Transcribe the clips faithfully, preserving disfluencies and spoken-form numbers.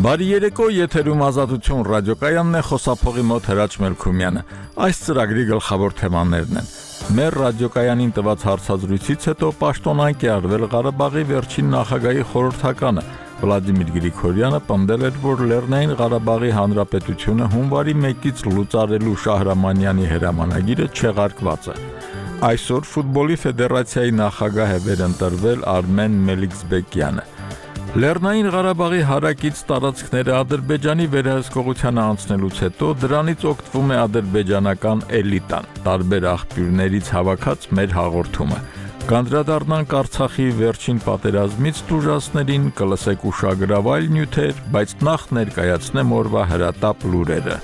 Բարի երեկո, եթերում Ազատություն ռադիոկայանն է, խոսափողի մոտ Հրաչ Մելքումյանը։ Այս ծրագրի գլխավոր թեմաներն են։ Մեր ռադիոկայանին տված հարցազրույցից հետո պաշտոնանկ է արվել Ղարաբաղի վերջին նախագահի խորհրդականը։ Վլադիմիր Գրիգորյանը պնդել էր, որ Լեռնային Ղարաբաղի Հանրապետությունը հունվարի մեկից լուծարելու Շահրամանյանի հրամանագիրը չեղարկված է։ Այսօր ֆուտբոլի ֆեդերացիայի նախագահ է վերընտրվել Արմեն Մելիքզբեկյանը։ Լեռնային Ղարաբաղի հարակից տարածքները Ադրբեջանի վերահսկողությանը անցնելուց հետո դրանից օգտվում է ադրբեջանական էլիտան, տարբեր աղբյուրներից հավաքած մեր հաղորդումը։ Կանդրադառնանք Արցախի վերջին պատերազմից տուժածներին, կլսեք ուշագրավ այլ նյութեր, բայց նախ ներկայացնեմ օրվա հրատապ լուրերը։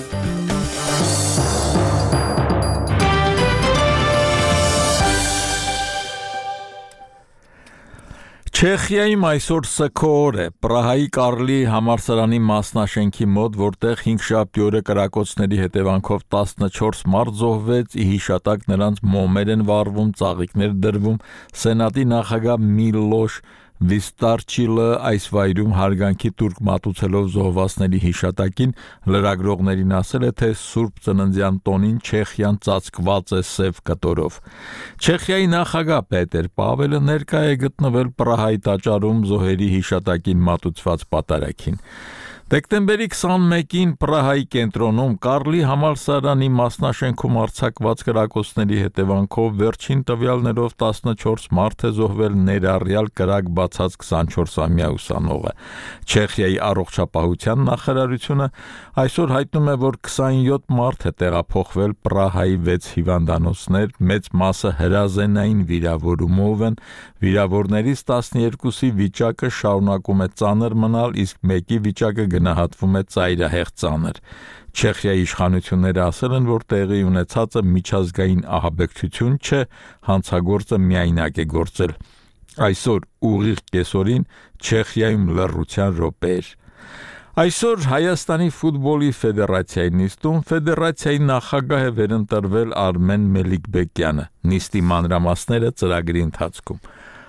Չեխիայում այսօր սգո օր է, Պրահայի Կարլի համալսարանի մասնաշենքի մոտ, որտեղ հինգշաբթի օրը կրակոցների հետևանքով տասնչորս մարդ զոհվեց, ի հիշատակ նրանց մոմեր են վառվում, ծաղիկներ դրվում, Սենատի նախագահ Միլոշ Վիստարչիլը այս վայրում հարգանքի տուրք մատուցելով զոհվածների հիշատակին լրագրողներին ասել է, թե Սուրբ Ծննդյան տոնին Չեխիան ծածկված է սև կտորով։ Չեխիայի նախագահ Պետեր Պավելը ներկա է գտնվել Պրահայի տաճարում զոհերի հիշատակին մատուցված պատարագին։ Դեկտեմբերի քսանմեկին Պրահայի կենտրոնում Կարլի համալսարանի մասնաշենքում արձակված կրակոցների հետևանքով վերջին տվյալներով տասնչորս մարդ է զոհվել, ներառյալ կրակ բացած քսանչորսամյա ուսանողը։ Չեխիայի առողջապահության նախարարությունը այսօր հայտնում է, որ քսանյոթ մարդ է տեղափոխվել Պրահայի վեց հիվանդանոցներ, մեծ մասը հրազենային վիրավորումով են, վիրավորներից տասներկուսի վիճակը շարունակում է ծանր մնալ, իսկ մեկի վիճակը գնահատվում է ծայրահեղ ծանր։ Չեխիայի իշխանությունները ասել են, որ տեղի ունեցածը միջազգային ահաբեկչություն չէ, հանցագործը միայնակ է գործել։ Այսօր ուղիղ կեսօրին Չեխիայում լռության րոպեեր։ Այսօր Հայաստանի ֆուտբոլի ֆեդերացիայի նիստում ֆեդերացիայի նախագահ է վերընտրվել Արմեն Մելիքբեկյանը։ Նիստի մանրամասները ծրագրի ընթացքում։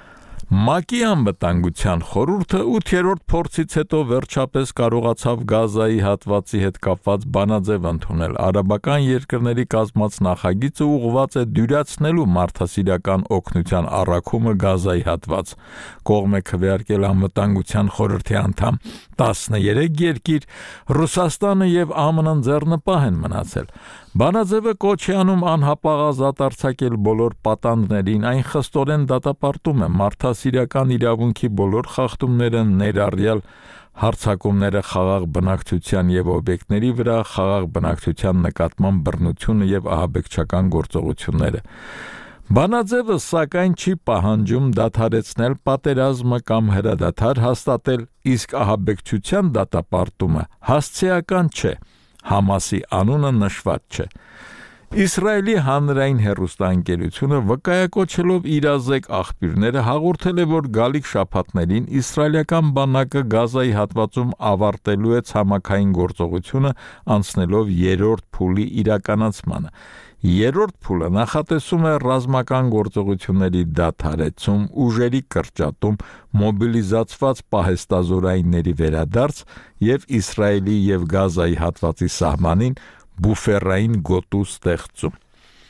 ՄԱԿ-ի անվտանգության խորհուրդը ութերորդ փորձից հետո վերջապես կարողացավ Գազայի հատվածի հետ կապված բանաձև ընդունել։ Արաբական երկրների կազմած նախագիծը ուղղված է դյուրացնելու մարդասիրական օգնության առաքումը Գազայի հատված։ Կողմ է քվեարկել անվտանգության խորհրդի անդամ տասներեք երկիր, Ռուսաստանը եւ ԱՄՆ-ն ձեռնպահ են մնացել։ Բանաձևը կոչ է անում անհապաղ արձակել բոլոր պատանդներին, այն խստորեն դատապարտում է մարդասիրական իրավունքի բոլոր խախտումները, ներառյալ հարձակումները խաղաղ բնակչության եւ օբյեկտների վրա, խաղաղ բնակչության նկատմամբ բռնությունը եւ ահաբեկչական գործողությունները։ Բանաձևը սակայն չի պահանջում դադարեցնել պատերազմը կամ հրադադար հաստատել, իսկ ահաբեկչության դատապարտումը հասցեական չէ, Համասի անունը նշված չէ։ Իսրայելի հանրային հեռուստաընկերությունը վկայակոչելով իրազեկ աղբյուրները հաղորդել է, որ գալիք շաբաթներին իսրայելական բանակը Գազայի հատվածում ավարտելու է ցամաքային գործողությունը, անցնելով երրորդ փուլի իրականացմանը։ Երրորդ փուլը նախատեսում է ռազմական գործողությունների դադարեցում, ուժերի կրճատում, մոբիլիզացված պահեստազորայինների վերադարձ եւ Իսրայելի եւ Գազայի հատվածի սահմանին բուֆերային գոտու ստեղծում։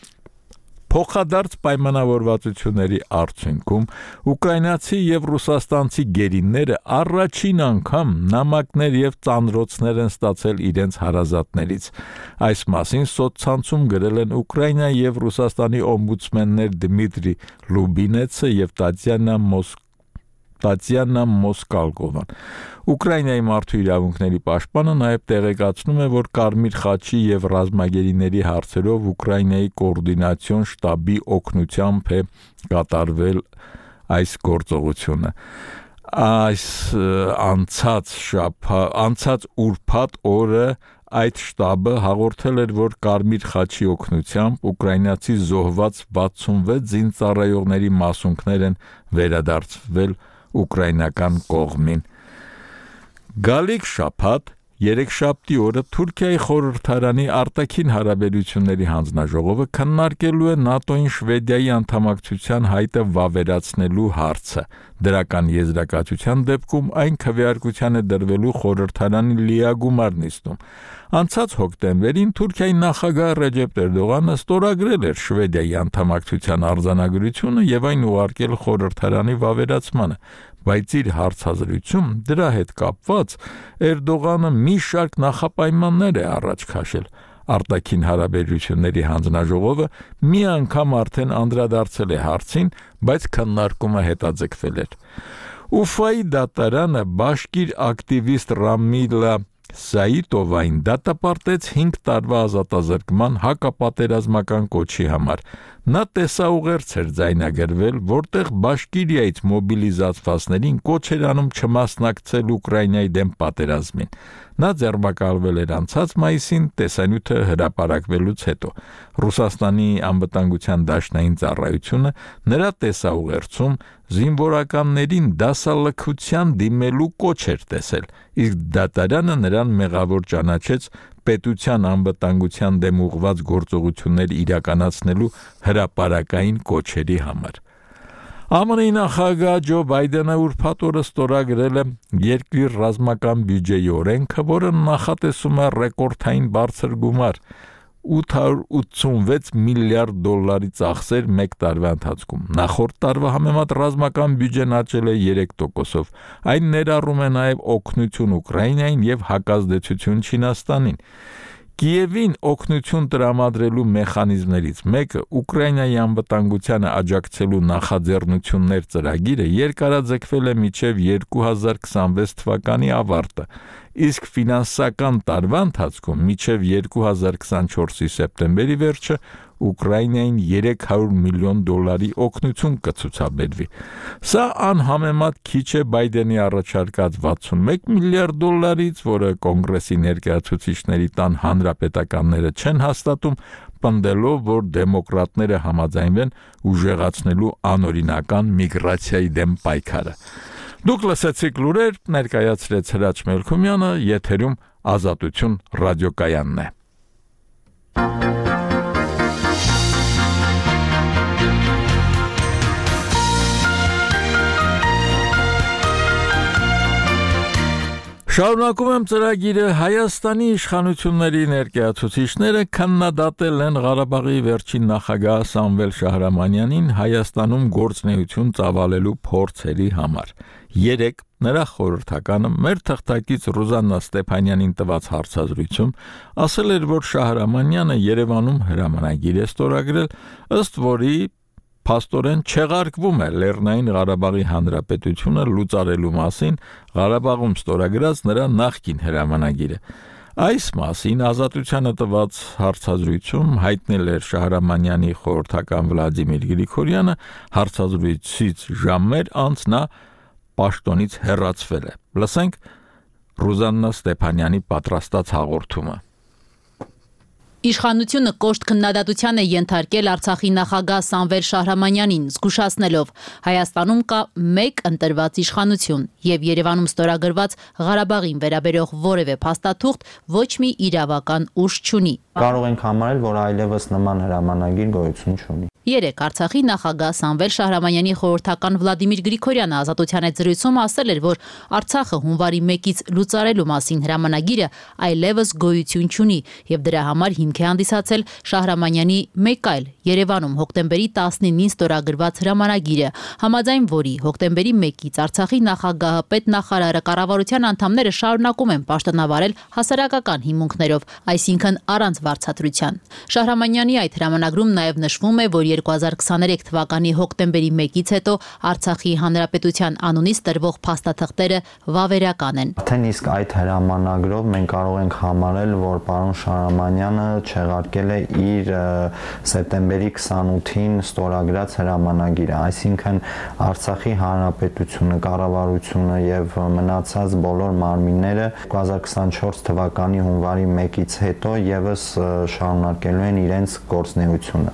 Փոխադարձ պայմանավորվածությունների արդյունքում ուկրաինացի եւ ռուսաստանցի գերիները առաջին անգամ նամակներ եւ ծանրոցներ են ստացել իրենց հարազատներից։ Այս մասին սոցցանցում գրել են Ուկրաինայի եւ Ռուսաստանի օմբուդսմեններ Դմիտրի Լուբինեցը եւ Տատյանա Մոսկ Տատյանա Մոսկալկովան։ Ուկրաինայի մարդու իրավունքների պաշտպանը նաև տեղեկացնում է, որ Կարմիր խաչի եւ ռազմագերիների հարցերով Ուկրաինայի կոորդինացիոն շտաբի օգնությամբ է կատարվել այս գործողությունը։ Այս անցած շաբաթ, անցած ուրբաթ օրը այդ շտաբը հաղորդել էր, որ Կարմիր խաչի օգնությամբ ուկրաինացի զոհված վաթսունվեց զինծառայողների մասունքներ են վերադարձվել ուկրաինական կողմին։ Գալիք շաբաթ երեքշաբթի օրը Թուրքիայի խորհրդարանի արտաքին հարաբերությունների հանձնաժողովը քննարկելու է ՆԱՏՕ-ին Շվեդիայի անդամակցության հայտը վավերացնելու հարցը։ Դրական եզրակացության դեպքում այն քվեարկության է դրվելու խորհրդարանի լիագումար նիստում։ Անցած հոկտեմբերին Թուրքիայի նախագահ Ռեջեփ Էրդողանը ստորագրել էր Շվեդիայի անդամակցության արձանագրությունը եւ այն ուղարկել խորհրդարանի վավերացմանը, բայց իր հարցազրույցում դրա հետ կապված Էրդողանը մի շարք նախապայմաններ է առաջ քաշել։ Արտաքին հարաբերությունների հանձնաժողովը մի անգամ արդեն անդրադարձել է հարցին, բայց քննարկումը հետաձգվել էր։ Ուֆայի դատարանը բաշկիր ակտիվիստ Ռամիլա Սաիտովային դատապարտեց հինգ տարվա ազատազրկման հակապատերազմական կոչի համար։ Նա տեսաուղերձ էր ձայնագրվել, որտեղ Բաշկիրիայից մոբիլիզացվածներին կոչ էր անում չմասնակցել Ուկրաինայի դեմ պատերազմին։ Նա ձերբակալվել էր անցած մայիսին տեսանյութը հրապարակվելուց հետո։ Ռուսաստանի անվտանգության դաշնային ծառայությունը նրա տեսաուղերձում զինվորականներին դասալքության դիմելու կոչ էր տեսել, իսկ դատարանը նրան մեղավոր ճանաչեց պետության անվտանգության դեմ ուղղված գործողություններ իրականացնելու հրապարակային կոչերի համար։ ԱՄՆ-ի նախագահ Ջո Բայդենը ուրբաթ օրը ստորագրել է երկրի ռազմական բյուջեի օրենքը, որը նախատեսում է ռեկորդային բարձր գումար՝ ութ հարյուր ութսունվեց միլիարդ դոլարի ծախսեր մեկ տարվա ընթացքում։ Նախորդ տարվա համեմատ ռազմական բյուջեն աճել է երեք տոկոսով։ Այն ներառում է նաև օգնություն Ուկրաինային եւ հակազդեցություն Չինաստանին։ Կիևին օգնություն տրամադրելու մեխանիզմներից մեկը Ուկրաինայի անվտանգությանը աջակցելու նախաձեռնություններ ծրագիրը երկարաձգվել է մինչև երկու հազար քսանվեց թվականի ավարտը, իսկ ֆինանսական տարվա ընթացքում մինչև երկու հազար քսանչորսի սեպտեմբերի վերջը Ուկրաինային երեք հարյուր միլիոն դոլարի օգնություն կցուցաբերվի։ Սա անհամեմատ քիչ է Բայդենի առաջարկած վաթսունմեկ միլիարդ դոլարից, որը կոնգրեսի ներկայացուցիչների տան հանրապետականները չեն հաստատում, պնդելով, որ դեմոկրատները համաձայնվեն ուժեղացնելու անօրինական միգրացիայի դեմ պայքարը։ Դուք լսեցիք լուրեր, ներկայացրեց Հրաչ Մելքումյանը, եթերում Ազատություն ռադիոկայանն է։ Շարունակում եմ ծրագիրը։ Հայաստանի իշխանությունների ներկայացուցիչները քննադատել են Ղարաբաղի վերջին նախագահ Սամվել Շահրամանյանին Հայաստանում գործունեություն ծավալելու փորձերի համար։ Երեկ նրա խորհրդականը մեր թղթակից Ռուզաննա Ստեփանյանին տված հարցազրույցում ասել էր, որ Շահրամանյանը Երևանում հրամանագիր է ստորագրել, ըստ որի փաստորեն չեղարկվում է Լեռնային Ղարաբաղի Հանրապետությունը լուծարելու մասին Ղարաբաղում ստորագրած նրա նախկին հրամանագիրը։ Այս մասին Ազատությանը տված հարցազրույցում հայտնել էր Շահրամանյանի խորհրդական Վլադիմիր Գրիգորյանը, հարցազրույցից ժամեր անց նա պաշտոնից հեռացվել է։ Լսենք Ռուզաննա Ստեփանյանի պատրաստած հաղորդումը։ Իշխանությունը կոշտ քննադատության է ենթարկել Արցախի նախագահ Սամվել Շահրամանյանին, զգուշացնելով Հայաստանում կա մեկ ընտրված իշխանություն եւ Երևանում ստորագրված Ղարաբաղին վերաբերող որևէ փաստաթուղթ ոչ մի իրավական ուժ չունի։ Կարող ենք համարել, որ այլևս նման հրամանագիր գոյություն չունի։ Երեկ Արցախի նախագահ Սամվել Շահրամանյանի խորհրդական Վլադիմիր Գրիգորյանը Ազատության հետ զրույցում ասել էր, որ Արցախը հունվարի մեկից լուծարելու մասին հրամանագիրը այլևս գոյություն չունի եւ դրա համար հիմք է հանդիսացել Շահրամանյանի մեկ այլ Երևանում հոկտեմբերի տասնինին ստորագրված հրամանագիրը, համաձայն որի հոկտեմբերի մեկից Արցախի նախագահը, պետնախարարը, կառավարության անդամները շարունակում են պաշտոնավարել հասարակական հիմունքներով, այսինքն առանց վարձատրության։ Շահրամանյանի այդ հրամանագրում նաեւ նշվում է, որ երկու հազար քսաներեք թվականի հոկտեմբերի մեկից հետո Արցախի հանրապետության անունից տրվող փաստաթղթերը վավերական են։ Արդեն իսկ այդ հրամանագրով մենք կարող ենք համարել, որ պարոն Շահրամանյանը չեղարկել է իր սեպտեմբերի քսանութին ստորագրած հրամանագիրը, այսինքն Արցախի հանրապետությունը, կառավարությունը եւ մնացած բոլոր մարմինները երկու հազար քսանչորս թվականի հունվարի մեկից հետո եւս շարունակելու են իրենց գործունեությունը։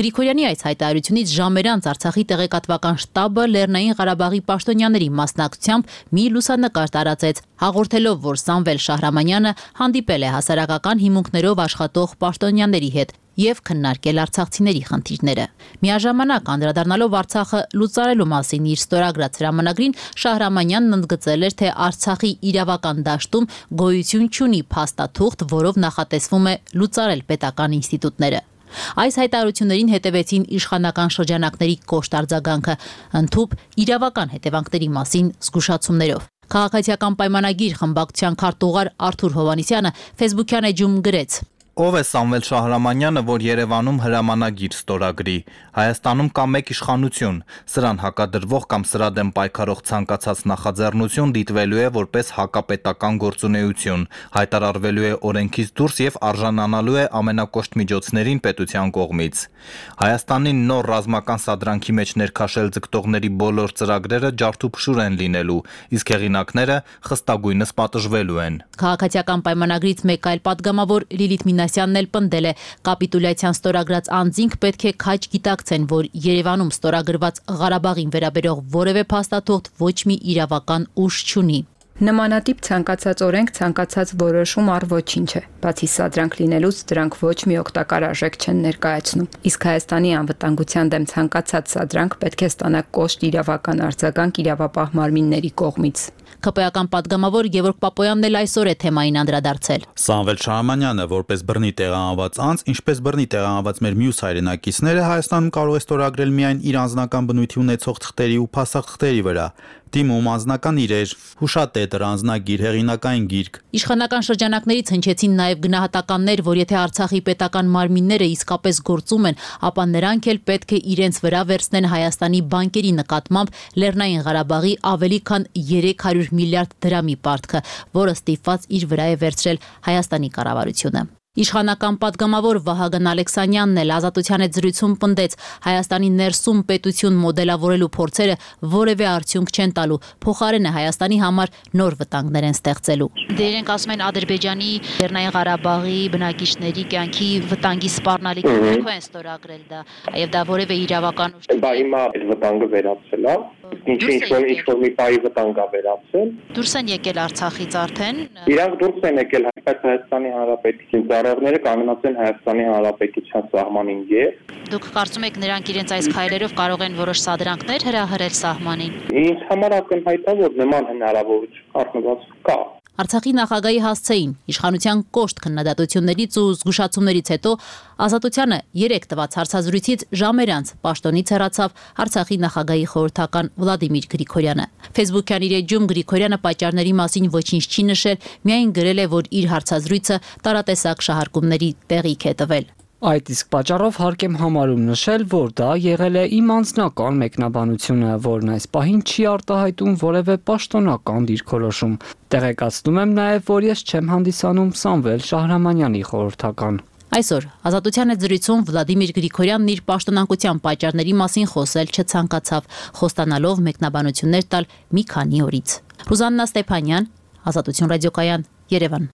Գրիգորյանի այս հայտարարությունից ժամեր անց Արցախի տեղեկատվական շտաբը Լեռնային Ղարաբաղի պաշտոնյաների մասնակցությամբ մի լուսանկար տարածեց, հաղորդելով, որ Սամվել Շահրամանյանը հանդիպել է հասարակական հիմունքներով աշխատող պաշտոնյաների հետ եւ քննարկել արցախցիների խնդիրները։ Միաժամանակ անդրադառնալով Արցախը լուծարելու մասին իր ստորագրած հրամանագրին, Շահրամանյանն ընդգծել էր, թե Արցախի իրավական դաշտում գոյություն չունի փաստաթուղթ, որով նախատեսվում է լուծարել պետական ինստիտուտները։ Այս հայտարարություններին հետևեցին իշխանական շրջանակների կոշտ արձագանքը, ընդհուպ իրավական հետևանքների մասին զգուշացումներով։ Քաղաքացիական պայմանագիր խմբակցության քարտուղար Արթուր Հովհաննիսյանը Facebook-յան էջում գրեց. Ով է Սամվել Շահրամանյանը, որ Երևանում հրամանագիր ստորագրի։ Հայաստանում կա մեկ իշխանություն, սրան հակադրվող կամ սրա դեմ պայքարող ցանկացած նախաձեռնություն դիտվելու է որպես հակապետական գործունեություն, հայտարարվելու է օրենքից դուրս եւ արժանանալու է ամենակոշտ միջոցներին պետության կողմից։ Հայաստանի նոր ռազմական սադրանքի մեջ ներքաշել ձգտողների բոլոր ծրագրերը ջարդուփշուր են լինելու, իսկ հեղինակները խստագույնս պատժվելու են։ Քաղաքացիական պայմանագրից մեկ այլ падգամավոր Լիլիթ Մինասյանն էլ պնդել է, կապիտուլյացիան ստորագրած անձինք պետք է քաջ գիտակցեն, որ Երևանում ստորագրված Ղարաբաղին վերաբերող որևէ փաստաթուղթ ոչ մի իրավական ուժ չունի։ Նմանատիպ ցանկացած օրենք ցանկացած որոշում առ ոչինչ է, բացի սադրանք լինելուց դրանք ոչ մի օգտակար արժեք չեն ներկայացնում, իսկ Հայաստանի անվտանգության դեմ ցանկացած սադրանք պետք է ստանա կոշտ իրավական արձագանք իրավապահ մարմինների կողմից։ ՔՊ-ական падգամավոր Գևորգ Պապոյանն էլ այսօր է թեմային անդրադարձել։ Սամվել Շահրամանյանը որպես բռնի տեղահանված անձ, ինչպես բռնի տեղահանված մեր մյուս հայրենակիցները Հայաստանում կարող է ստորագրել միայն իր անձնական բնույթի ունեցող թղթերի ու փաստաթղթերի վրա։ Դիմում անձնական իրեր, հուշատետր, անձնագիր, հեղինակային գիրք։ Իշխանական շրջանակներից հնչեցին նաև գնահատականներ, որ եթե Արցախի պետական մարմինները իսկապես գործում են, ապա նրանք էլ պետք է իրենց վրա վերցնեն Հայաստանի բանկերի նկատմամբ Լեռնային Ղարաբաղի ավելի քան երեք հարյուր միլիարդ դրամի պարտքը, որը ստիպված իր վրա է վերցրել Հայաստանի կառավարությունը։ Իշխանական падգամավոր Վահագն Ալեքսանյանն էլ Ազատության հետ զրույցում պնդեց, Հայաստանի ներսում պետություն մոդելավորելու փորձերը որևէ արդյունք չեն տալու, փոխարենը Հայաստանի համար նոր վտանգներ են ստեղծելու։ Դե իրենք ասում են Ադրբեջանի, Լեռնային Ղարաբաղի բնակիչների կյանքի վտանգի սպառնալիքը ներքո են ստորագրել դա, եւ դա որևէ իրավական ուժ Բա հիմա այդ վտանգը վերացել է։ Ինչ ինչ-որ ինչ-որ մի պայի վտանգ է վերացել։ Դուրս են եկել Արցախից արդեն։ Իրանք դուրս են եկել, բայց Հայաստանի Հանրապետության ծառայողները կանգնած են Հայաստանի Հանրապետության սահմանին եւ Դուք կարծում եք նրանք իրենց այս քայլերով կարող են որոշ սադրանքներ հրահրել սահմանին։ Ինձ համար ակնհայտ է, որ նման հնարավորություն առնված կա։ Արցախի նախագահի հասցեին իշխանության կոշտ քննադատություններից ու զգուշացումներից հետո Ազատությանը երեք տված հարցազրույցից ժամեր անց պաշտոնից հեռացավ Արցախի նախագահի խորհրդական Վլադիմիր Գրիգորյանը։ Facebook-յան իր էջում Գրիգորյանը պատճառների մասին ոչինչ չի նշել, միայն գրել է, որ իր հարցազրույցը տարատեսակ շահարկումների տեղիք է տվել։ Այդ իսկ պատճառով հարկ եմ համարում նշել, որ դա եղել է իմ անձնական մեկնաբանությունը, որն այս պահին չի արտահայտում որևէ պաշտոնական դիրքորոշում։ Տեղեկացնում եմ նաև, որ ես չեմ հանդիսանում Սամվել Շահրամանյանի խորհրդական։ Այսօր Ազատության հետ զրույցում Վլադիմիր Գրիգորյանն իր պաշտոնակության պատճառների մասին խոսել չցանկացավ, խոստանալով մեկնաբանություններ տալ մի քանի օրից։ Ռուզաննա Ստեփանյան, Ազատություն ռադիոկայան, Երևան։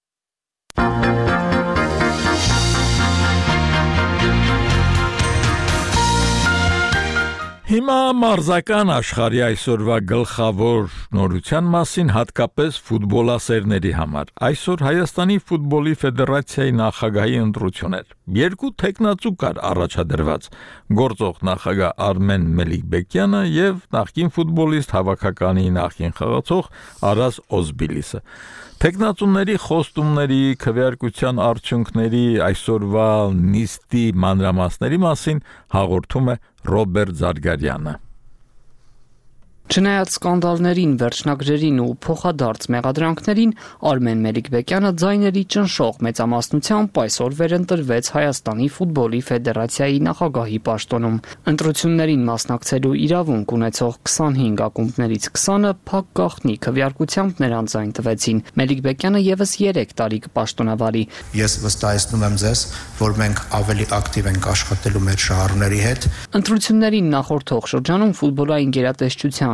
Հիմա մարզական աշխարհի այսօրվա գլխավոր նորության մասին հատկապես ֆուտբոլասերների համար։ Այսօր Հայաստանի ֆուտբոլի ֆեդերացիայի նախագահի ընտրություն էր։ Երկու տեխնացու կար առաջադրված՝ գործող նախագահ Արմեն Մելիքբեկյանը եւ նախկին ֆուտբոլիստ հավաքականի նախկին խաղացող Արաս Օզբիլիսը։ Տեխնացուների խոստումների, քվեարկության արդյունքների այսօրվա նիստի մանրամասների մասին հաղորդում է Ռոբերտ Զարգարյանը։ Չնայած սկանդալներին, վերջնագրերին ու փոխադարձ մեղադրանքներին, Արմեն Մելիքբեկյանը ձայների ճնշող մեծամասնությամբ այսօր վերընտրվեց Հայաստանի ֆուտբոլի ֆեդերացիայի նախագահի պաշտոնում։ Ընտրություններին մասնակցելու իրավունք ունեցող քսանհինգ ակումբներից քսանը փակ գաղտնի քվեարկությամբ նրան ձայն տվեցին։ Մելիքբեկյանը եւս երեք տարի կպաշտոնավարի։ Ես վստահեցնում եմ ձեզ, որ մենք ավելի ակտիվ ենք աշխատելու մեր շահառուների հետ։ Ընտրություններին նախորդող շրջանում ֆուտբոլային գերատեսչության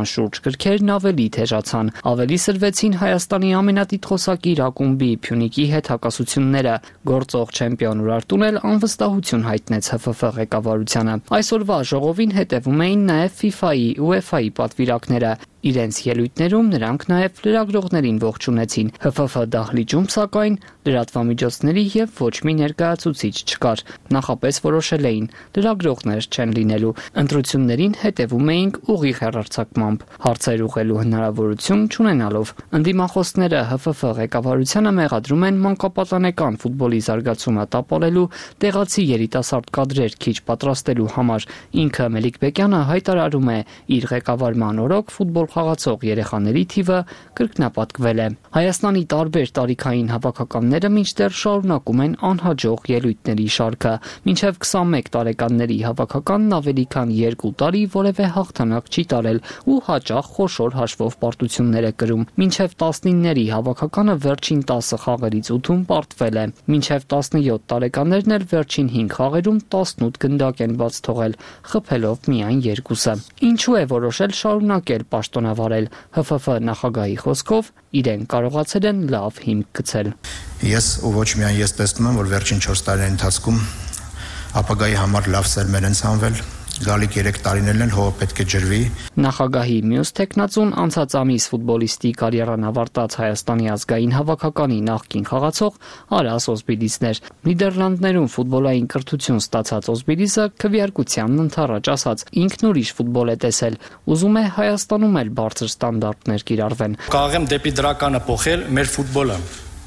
կազմակերպման շուրջ գրքերն ավելի թեժացան։ Ավելի սրվեցին Հայաստանի ամենատիտղոսակիր ակումբի Փյունիկի հետ հակասությունները։ Գործող չեմպիոն Ուրարտուն էլ անվստահություն հայտնեց Հ Ֆ Ֆ ղեկավարությանը։ Այսօրվա ժողովին հետևում էին նաև FIFA-ի, UEFA-ի պատվիրակները։ Իրենց ելույթներում նրանք նաև լրագրողներին ողջունեցին։ Հ Ֆ Ֆ դահլիճում, սակայն, լրատվամիջոցների և ոչ մի ներկայացուցիչ չկար։ Նախապես որոշել էին լրագրողներ չեն լինելու։ Ընտրություններին հետևում էինք ուղիղ հեռարձակմամբ, հարցեր ուղղելու հնարավորություն չունենալով։ Ընդդիմախոսները Հ Ֆ Ֆ ղեկավարությանը մեղադրում են մանկապատանեկան ֆուտբոլի զարգացումը տապալելու, տեղացի երիտասարդ կադրեր քիչ պատրաստելու համար։ Ինքը Մելիք Բեկյանը հայտարարում է, իր ղեկավարման օրոք ֆուտբոլ խաղացող երեխաների թիվը կրկնապատկվել է։ Հայաստանի տարբեր տարիքային հավաքականները մինչդեռ շարունակում են անհաջող ելույթների շարքը։ Մինչև քսանմեկ տարեկանների հավաքականն ավելի քան երկու տարի որևէ հաղթանակ չի տարել ու հաճախ խոշոր հաշվով պարտություններ է կրում։ Մինչև տասնինների հավաքականը վերջին տասը խաղերից ութում պարտվել է։ Մինչև տասնյոթ տարեկաններն էլ վերջին հինգ խաղերում տասնութ գնդակ են բաց թողել, խփելով միայն երկուսը։ Ինչու է որոշել շարունակել պաշտոնավարել։ Հ Ֆ Ֆ նախագահի խոսքով իրեն կարողացել են լավ հիմք գցել։ Ես ու ոչ միայն ես տեսնում եմ, որ վերջին չորս տարիների ընթացքում ապագայի համար լավ սերմեր են ցանվել, գալիք երեք տարիներն էլ հողը պետք է ջրվի։ Նախագահի մյուս տեխնացուն անցած ամիս ֆուտբոլիստի կարիերան ավարտած Հայաստանի ազգային հավաքականի նախկին խաղացող Արաս Օզբիլիսն էր։ Նիդերլանդներում ֆուտբոլային կրթություն ստացած Օզբիլիսը քվեարկությանն ընդառաջ ասաց, ինքն ուրիշ ֆուտբոլ է տեսել, ուզում է Հայաստանում էլ բարձր ստանդարտներ կիրառվեն։ Կարող եմ դեպի դրականը փոխել մեր ֆուտբոլը։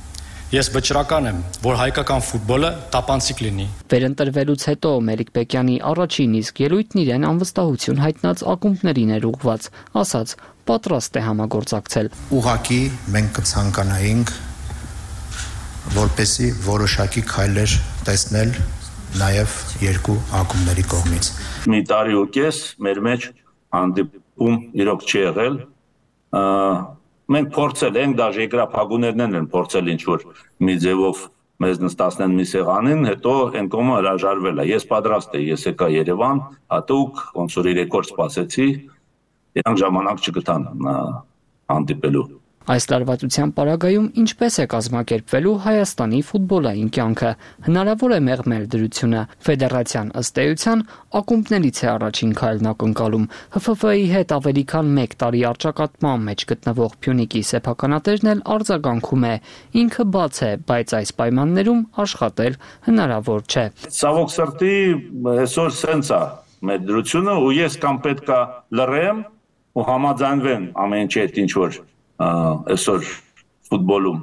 Ես վճռական եմ, որ հայկական ֆուտբոլը տապանցիկ լինի։ Վերընտրվելուց հետո Մելիք Բեկյանի առաջին իսկ ելույթն իրեն անվստահություն հայտնած ակումբներին էր ուղղված, ասաց, պատրաստ է համագործակցել։ Ուղղակի մենք կցանկանայինք, որպեսզի որոշակի քայլեր տեսնել նաև երկու ակումբների կողմից։ Մի տարի ու կես մեր մեջ հանդիպում իրոք չի եղել։ Մենք փորձել ենք, դաժե երկրափակուներն են փորձել ինչ-որ մի ձևով մեզ նստացնեն մի սեղանին, հետո այն կողմը հրաժարվել է։ Ես պատրաստ եի, ես եկա Երևան, հատուկ ոնց որ իրեք օր սպասեցի, իրանք ժամանակ չգտան հանդիպելու։ Այս լարվածության պարագայում ինչպես է կազմակերպվելու Հայաստանի ֆուտբոլային կյանքը։ Հնարավոր է մեղմել դրությունը։ Ֆեդերացիան ըստ էության ակումբներից է առաջին քայլն ակնկալում։ Հ Ֆ Ֆ-ի հետ ավելի քան մեկ տարի առճակատման մեջ գտնվող Փյունիկի սեփականատերն էլ արձագանքում է։ Ինքը բաց է, բայց այս պայմաններում աշխատել հնարավոր չէ։ Ցավոք սրտի այսօր սենց է մեր դրությունը ու ես կամ պետքա լռեմ ու համաձայնվեմ ամեն ինչ հետ ինչ որ այսօր ֆուտբոլում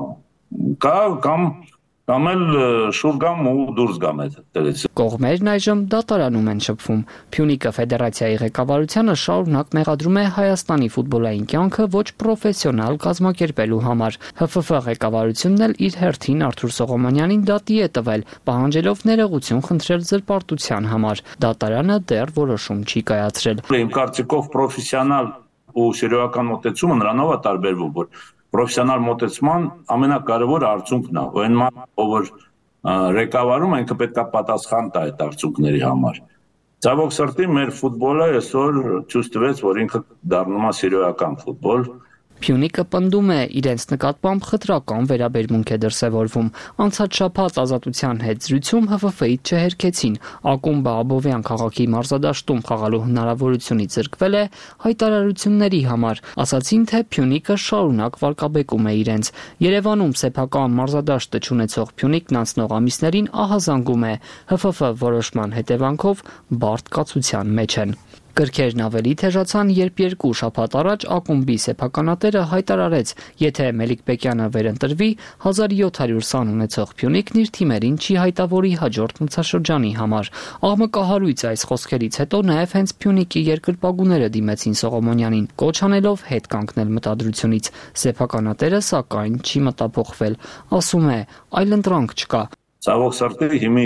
կա կամ կամ էլ շուր գամ ու դուրս գամ այդտեղից։ Կողմերն այժմ դատարանում են շփվում։ Փյունիկը ֆեդերացիայի ղեկավարությանը շարունակ մեղադրում է Հայաստանի ֆուտբոլային կյանքը ոչ պրոֆեսիոնալ կազմակերպելու համար։ Հ Ֆ Ֆ ղեկավարությունն էլ իր հերթին Արթուր Սողոմոնյանին դատի է տվել, պահանջելով ներողություն խնդրել զրպարտության համար։ Դատարանը դեռ որոշում չի կայացրել։ Իմ կարծիքով պրոֆեսիոնալ ու սերիոսական մոտեցումը նրանով է տարբերվում, որ պրոֆեսիոնալ մոտեցման ամենակարևոր արդյունքն է, այն որ ղեկավարում ինքը պետք է պատասխան տա այդ արդյունքների համար։ Ցավոք սրտի մեր ֆուտբոլը այսօր ցույց տվեց, որ ինքը դառնում է սերիոսական ֆուտբոլ։ Փյունիկը պնդում է, իրենց նկատմամբ խտրական վերաբերմունք է դրսևորվում։ Անցած շաբաթ Ազատության հետ զրույցում Հ Ֆ Ֆ-ից չհերքեցին։ Ակումբը Աբովյան քաղաքի մարզադաշտում խաղալու հնարավորությունից զրկվել է հայտարարությունների համար։ Ասացին, թե Փյունիկը շարունակ վարկաբեկում է իրենց։ Երևանում սեփական մարզադաշտը չունեցող Փյունիկն անցնող ամիսներին ահազանգում է։ Հ Ֆ Ֆ որոշման հետևանքով բարդ կացության մեջ են։ Կրքերն ավելի թեժացան, երբ երկու շաբաթ առաջ ակումբի սեփականատերը հայտարարեց, եթե Մելիք Բեկյանը վերընտրվի, հազար յոթ հարյուր սան ունեցող Փյունիկն իր թիմերին չի հայտավորի հաջորդ մրցաշրջանի համար։ Աղմկահարույց այս խոսքերից հետո նաև հենց Փյունիկի երկրպագուները դիմեցին Սողոմոնյանին, կոչ անելով հետ կանգնել մտադրությունից։ Սեփականատերը սակայն չի մտափոխվել, ասում է, այլընտրանք չկա։ Ցավոք սրտի հիմի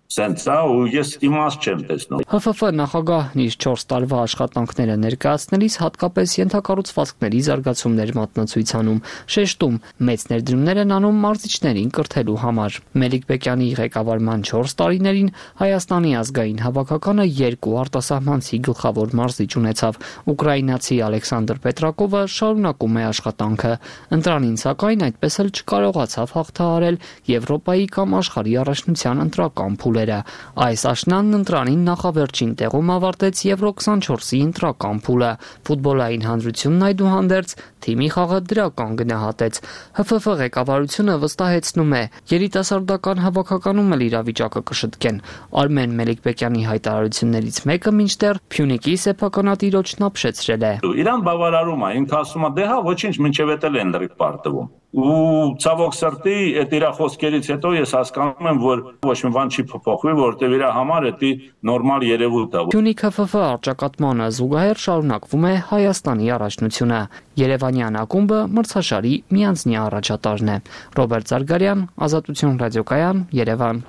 Սենց է ու ես իմաստ չեմ տեսնում։ Հ Ֆ Ֆ նախագահն իր չորս տարվա աշխատանքները ներկայացնելիս հատկապես ենթակառուցվածքների զարգացումներ մատնացույցանում, շեշտում մեծ ներդրումներ են անում մարզիչներին կրթելու համար։ Մելիք Բեկյանի ղեկավարման չորս տարիներին Հայաստանի ազգային հավաքականը երկու արտասահմանցի գլխավոր մարզիչ ունեցավ։ Ուկրաինացի Ալեքսանդր Պետրակովը շարունակում է աշխատանքը։ Ընտրանին սակայն այդպես էլ չկարողացավ հաղթահարել Եվրոպայի կամ աշխարհի առաջնության ընտրական փուլերը։ Այս աշնանն ընտրանին նախավերջին տեղում ավարտեց Եվրո քսանչորսի ընտրական փուլը։ Ֆուտբոլային հանրությունն այդուհանդերձ թիմի խաղը դրական գնահատեց։ Հ Ֆ Ֆ ղեկավարությունը վստահեցնում է, երիտասարդական հավաքականում էլ իրավիճակը կշտկեն։ Արմեն Մելիքբեկյանի հայտարարություններից մեկը մինչդեռ Փյունիկի սեփականատիրոջն ապշեցրել է։ Իրան բավարարում է, ինքը ասում է, դե հա, ոչինչ, մինչև էդ էլ են լրիվ պարտվում։ Ու ցավոք սրտի այդ իր խոսքերից հետո ես հասկանում եմ, որ ոչ մի բան չի փոփոխվի, որտեղ իր համար դա նորմալ երևույթ է։ Փյունիկ Հ Ֆ Ֆ արճակատմանը զուգահեռ շարունակվում է Հայաստանի առաջնությունը։ Երևանյան ակումբը մրցաշարի միանձնյա առաջատարն է։ Ռոբերտ Զարգարյան, Ազատություն ռադիոկայան, Երևան։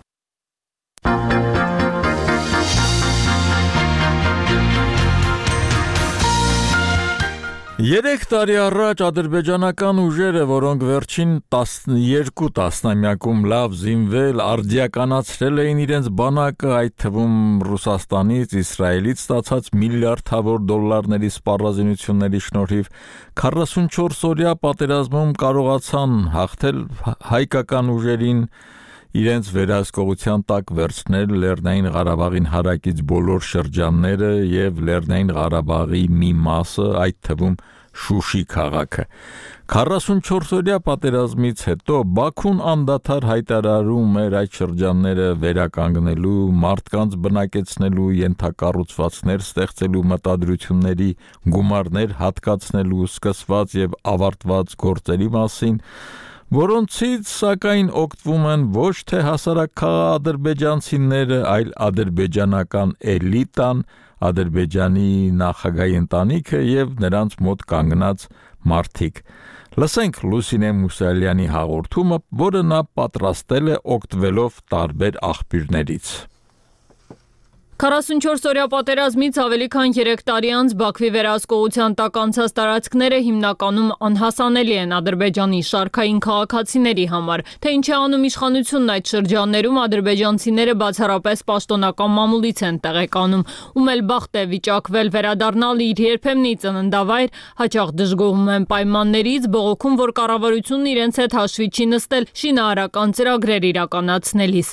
Երեք տարի առաջ ադրբեջանական ուժերը, որոնք վերջին տասներկու տասնամյակում լավ զինվել, արդիականացրել էին իրենց բանակը, այդ թվում Ռուսաստանից, Իսրայելից ստացած միլիարդավոր դոլարների սպառազինությունների շնորհիվ քառասունչորս օրյա պատերազմում կարողացան հաղթել հայկական ուժերին, իրենց վերահսկողության տակ վերցնել Լեռնային Ղարաբաղին հարակից բոլոր շրջանները եւ Լեռնային Ղարաբաղի մի մասը, այդ թվում Շուշի քաղաքը։ քառասունչորս օրյա պատերազմից հետո Բաքուն անդադար հայտարարում էր այդ շրջանները վերականգնելու, մարդկանց բնակեցնելու, ենթակառուցվածքներ ստեղծելու մտադրությունների գումարներ հատկացնելու սկսված եւ ավարտված գործերի մասին, որոնցից սակայն օգտվում են ոչ թե հասարակական ադրբեջանցիները, այլ ադրբեջանական էլիտան, Ադրբեջանի նախագահի ընտանիքը եւ նրանց մոտ կանգնած մարդիկ։ Լսենք Լուսինե Մուսալյանի հաղորդումը, որը նա պատրաստել է օգտվելով տարբեր աղբյուրներից։ քառասունչորս օրյա պատերազմից ավելի քան երեք տարի անց Բաքվի վերահսկողության տակ անցած տարածքները հիմնականում անհասանելի են Ադրբեջանի շարքային քաղաքացիների համար, թե ինչ է անում իշխանությունն այդ շրջաններում, ադրբեջանցիները բացառապես պաշտոնական մամուլից են տեղեկանում, ում էլ բախտ է վիճակվել վերադառնալ իր երբեմնի ծննդավայր, հաճախ դժգոհում են պայմաններից, բողոքում, որ կառավարությունն իրենց հետ հաշվի չի նստել շինարարական ծրագրեր իրականացնելիս։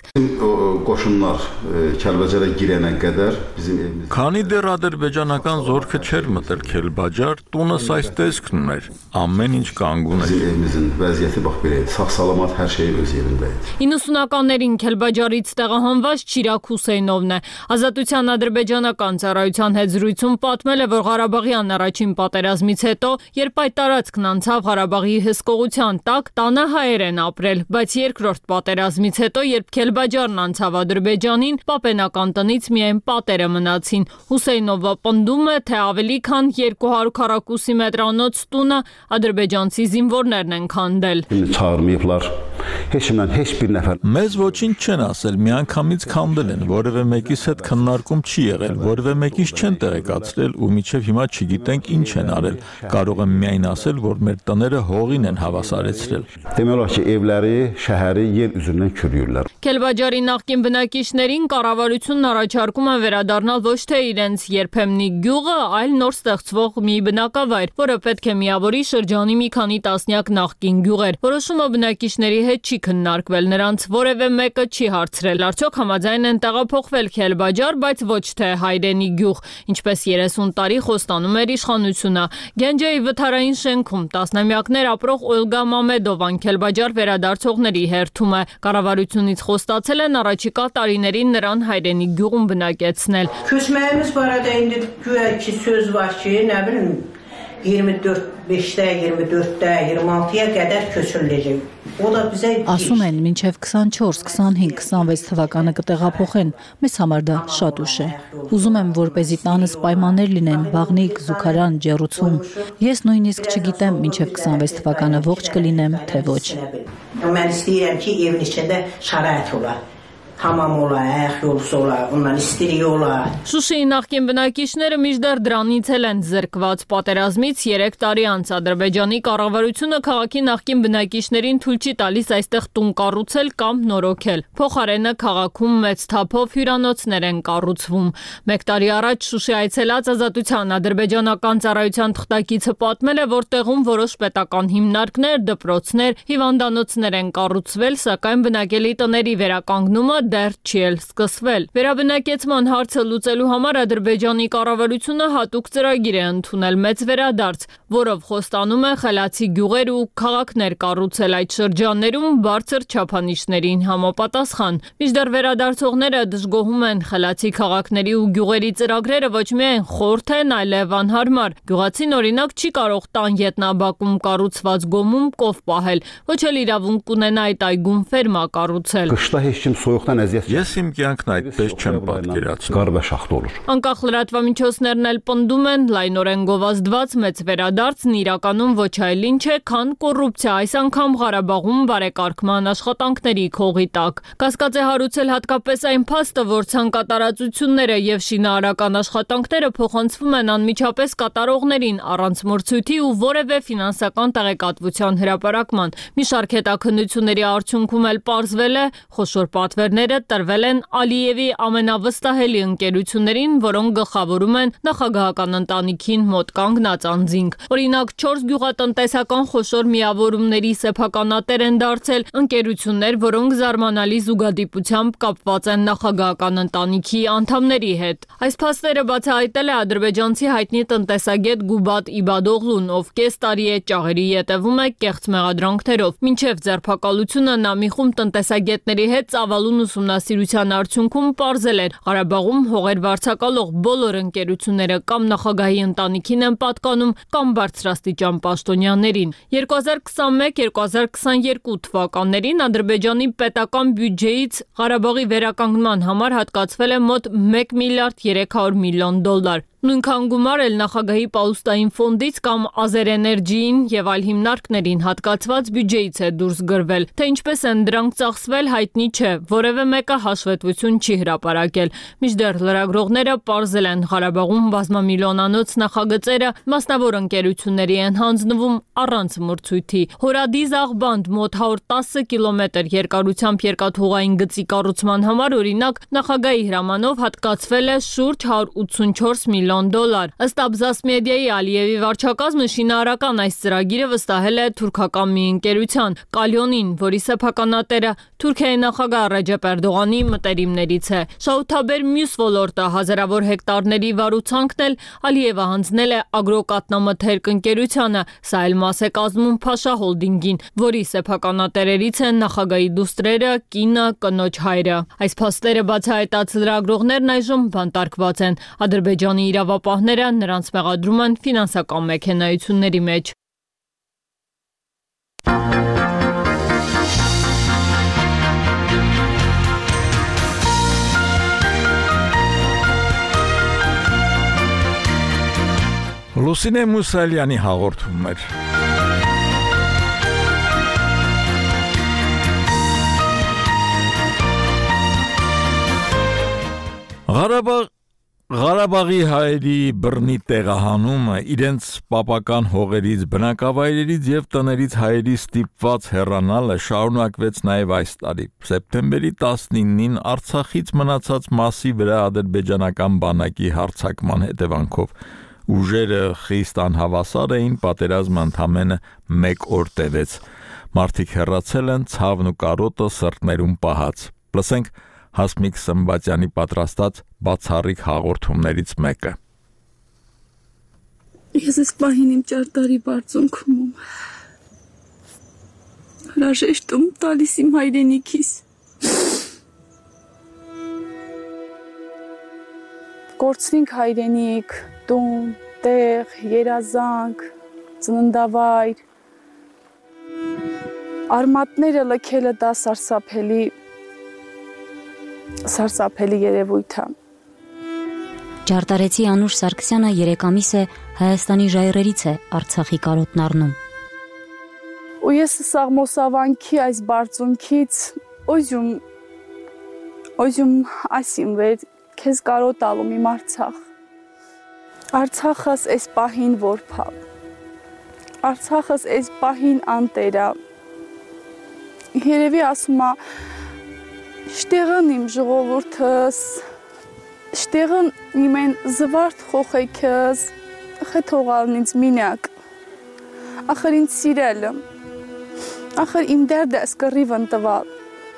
Qoşunlar Kəlbəcərə girənə qədər bizim evimiz Քանի դեռ ադրբեջանական զորքը չէր մտել Քելբաջար, տունս այս տեսքն ուներ, ամեն ինչ կանգուն էր։ Bizim evimizin vəziyyəti bax belə idi, sağ-salamat hər şey öz yerində idi։ իննսունականներին Քելբաջարից տեղահանված Չիրակ Հուսեյնովն է Ազատության ադրբեջանական ծառայության հետ զրույցում պատմել է, որ Ղարաբաղյան առաջին պատերազմից հետո, երբ այդ տարածքն անցավ Ղարաբաղի հսկողության տակ, տանը հայեր են ապրել, բայց երկրորդ պատերազմից հետո, երբ Քելբաջարն անցավ Ադրբեջանին, պապենական տնից միայն պատերը մնացին։ Հուսեյնովը պնդում է, թե ավելի քան երկու հարյուր քառակուսի մետրանոց տունը ադրբեջանցի զինվորներն են քանդել։ Çağırmayıblar. Heç kimdən heç bir nəfər Մեզ ոչինչ չեն ասել, միանգամից քանդել են, որևէ մեկիս հետ քննարկում չի եղել, որևէ մեկից չեն տեղեկացրել ու մինչև հիմա չգիտենք ինչ են արել։ Կարող եմ միայն ասել, որ մեր տները հողին են հավասարեցրել։ Demək olar ki, evləri, şəhəri yer üzündən kürüyürlər. Քելբաջարի նախկին բնակիչներին կառավարությունն առաջարկում է վերադառնալ ոչ թե իրենց երբեմնի գյուղը, այլ նոր ստեղծվող մի բնակավայր, որը պետք է միավորի շրջանի մի քանի տասնյակ նախկին գյուղեր։ Որոշումը բնակիչների հետ չի քննարկվել, նրանց որևէ մեկը չի հարցրել, արդյոք համաձայն են տեղափոխվել Քելբաջար, բայց ոչ թե հայրենի գյուղ, ինչպես երեսուն տարի խոստանում էր իշխանությունը։ Գենջեի վթարային շենքում տասնամյակներ ապրող Օլգա Մամեդովան Քելբաջար վերադարձողների հերթում է։ Կառավարությունից խոստացել են առաջիկա տարիներին նրան հայրենի գյուղում բնակեցնել։ Köçməyimiz barədə indi güya ki söz var ki, nə bilim iyirmi dörd beşdə, iyirmi dörddə, iyirmi altıya qədər köçürüləcək. O da bizə Ասում են մինչև քսանչորս, քսանհինգ, քսանվեց թվականը կտեղափոխեն, մեզ համար դա շատ ուշ է։ Ուզում եմ, որպեսզի տանս պայմաններ լինեն, բաղնիկ, զուգարան, ջեռուցում։ Ես նույնիսկ չգիտեմ մինչև քսանվեց թվականը ողջ կլինեմ, թե ոչ։ Mən istəyirəm ki, evin içində şərait ola. Համամ օլա, ախյոլս օլա, ունան իստիրի օլա։ Շուշիի նախկին բնակիչները միշտեր դրանից էլ են զրկված պատերազմից երեք տարի անց Ադրբեջանի կառավարությունը քաղաքի նախկին բնակիչներին թույլ չի տալիս այստեղ տուն կառուցել կամ նորոգել։ Փոխարենը քաղաքում մեծ թափով հյուրանոցներ են կառուցվում։ Մեկ տարի առաջ Շուշի այցելած Ազատության ադրբեջանական ծառայության թղթակիցը պատմել է, որ տեղում որոշ պետական հիմնարկներ, դպրոցներ, հիվանդանոցներ են կառուցվել, սակայն բնակելի տների վերականգնումը դեռ չի էլ սկսվել։ Վերաբնակեցման հարցը լուծելու համար Ադրբեջանի կառավարությունը հատուկ ծրագիր է ընդունել մեծ վերադարձ, որով խոստանում է խելացի գյուղեր ու քաղաքներ կառուցել այդ շրջաններում բարձր չափանիշներին համապատասխան։ Մինչդեռ վերադարձողները դժգոհում են խելացի քաղաքների ու գյուղերի ծրագրերը ոչ միայն խորթ են, այլև անհարմար։ Գյուղացին օրինակ չի կարող տան յետնաբակում կառուցված գոմում կով պահել, ոչ էլ իրավունք ունենա այդ այգում ֆերմա կառուցել։ Ես իմ կյանքն այդպես չեմ պատկերացնում։ Անկախ լրատվամիջոցներն էլ պնդում են, լայնորեն գովազդված մեծ վերադարձն իրականում ոչ այլ ինչ է, քան կոռուպցիա, այս անգամ Ղարաբաղում բարեկարգման աշխատանքների քողի տակ։ Կասկած է հարուցել հատկապես այն փաստը, որ ցանկատարածությունները եւ շինարարական աշխատանքները փոխանցվում են անմիջապես կատարողներին առանց մրցույթի ու որևէ ֆինանսական տեղեկատվության հրապարակման։ Մի շարք հետաքննությունների արդյունքում էլ պարզվել է, խոշոր պատվերները տրվել են Ալիևի ամենավստահելի ընկերություններին, որոնք գլխավորում են նախագահական ընտանիքին մոտ կանգնած անձինք։ Օրինակ, չորս գյուղատնտեսական խոշոր միավորումների սեփականատեր են դարձել ընկերություններ, որոնք զարմանալի զուգադիպությամբ կապված են նախագահական ընտանիքի անդամների հետ։ Այս փաստերը բացահայտել է ադրբեջանցի հայտնի տնտեսագետ Գուբատ Իբադօղլուն, ով կես տարի է ճաղերի ետևում է կեղծ մեղադրանքներով։ Մինչև ձերբակալությունը նա մի խումբ տնտեսագետների հետ ծավալուն ուսումնասիրության արդյունքում պարզել էր Ղարաբաղում հողեր վարձակալող բոլոր ընկերությունները կամ նախագահի ընտանիքին են պատկանում կամ բարձրաստիճան պաշտոնյաներին։ երկու հազար քսանմեկ երկու հազար քսաներկու թվականներին Ադրբեջանի պետական բյուջեից Ղարաբաղի վերականգնման համար հատկացվել է մոտ մեկ միլիարդ երեք հարյուր միլիոն դոլար։ Նույնքան գումար էլ նախագահի պաուստային ֆոնդից կամ Ազերէներգիին եւ այլ հիմնարկներին հատկացված բյուջեից է դուրս գրվել։ Թե ինչպես են դրանք ծախսվել, հայտնի չէ, որևէ մեկը հաշվետվություն չի հրապարակել։ Մինչդեռ լրագրողները պարզել են Ղարաբաղում բազմամիլիոնանոց նախագծերը մասնավոր ընկերությունների են հանձնվում առանց մրցույթի։ Հորադի Զաղբանդ մոտ հարյուր տասը կիլոմետր երկարությամբ երկաթուղային գծի կառուցման համար օրինակ նախագահի հրամանով հատկացվել է շուրջ հարյուր ութսունչորս միլիոն դոլար։ Ըստ Աբզաս մեդիայի Ալիևի վարչակազմը շինարարական այս ծրագիրը վստահել է թուրքական մի ընկերության Կալյոնին, որի սեփականատերը Թուրքիայի նախագահ Ռեջեփ Էրդողանի մտերիմներից է։ Շահութաբեր մյուս ոլորտը հազարավոր հեկտարների վարուցանքն էլ Ալիևը հանձնել է ագրոկատնամթերք ընկերությանը, սա էլ մաս է կազմում Փաշա հոլդինգին, որի սեփականատերերից են նախագահի դուստրերը, կինը, կնոջ հայրը։ Այս փաստերը բացահայտած լրագրողներն այժմ բանտարկված են։ Ադրբեջանի իրավապահները նրանց մեղադրում են ֆինանսական մեքենայությունների մեջ։ Լուսինե Մուսալյանի հաղորդումներ։ Ղարաբաղ Ղարաբաղի հայերի բռնի տեղահանումը, իրենց պապական հողերից, բնակավայրերից եւ տներից հայերի ստիպված հեռանալը շարունակվեց նաեւ այս տարի։ Սեպտեմբերի տասնինին Արցախից մնացած մասի վրա ադրբեջանական բանակի հարձակման հետևանքով ուժերը խիստ անհավասար էին, պատերազմը ընդամենը մեկ օր տևեց։ Մարդիկ հեռացել են ցավն ու կարոտը սրտներում պահած։ Լսենք Հասմիկ Սմբատյանի պատրաստած բացառիկ հաղորդումներից մեկը։ Ես ես պահին իմ ճարտարի բարձունքում եմ։ Հրաժեշտում տալիս իմ հայրենիքիս։ Կորցրինք հայրենիք, տուն, տեղ, երազանք, ծննդավայր։ Արմատները լքելը դա սարսափելի սարսափելի երևույթ է։ Ճարտարեցի Անուշ Սարգսյանը երեք ամիս է Հայաստանի ժայռերից է Արցախի կարոտն առնում։ Ու ես սաղմոսավանքի այս բարձունքից ոզում Ոզում ասիմ վեր քեզ կարոտալում իմ Արցախ։ Արցախս էս պահին որփա։ Արցախս էս պահին անտերա։ Երևի ասում է շտեղն իմ ժողովուրդս, շտեղն իմեն զվարթ խոխեքս, խեթողալն ինձ մինակ, ախր ինձ սիրելը, ախր իմ դերդը սկրիվ ընտվալ։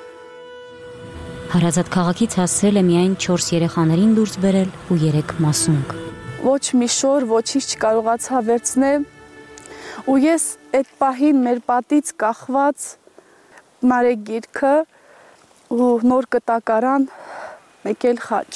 Հարազատ քաղաքից հասցրել է միայն չորս երեխաներին դուրս բերել ու երեք մասունք։ Ոչ մի շոր, ոչինչ չկարողացա վերցնել, ու ես այդ պահին մեր պատից կախված Մարեկ գիրքը ու նոր կտակարան մեկել խաչ։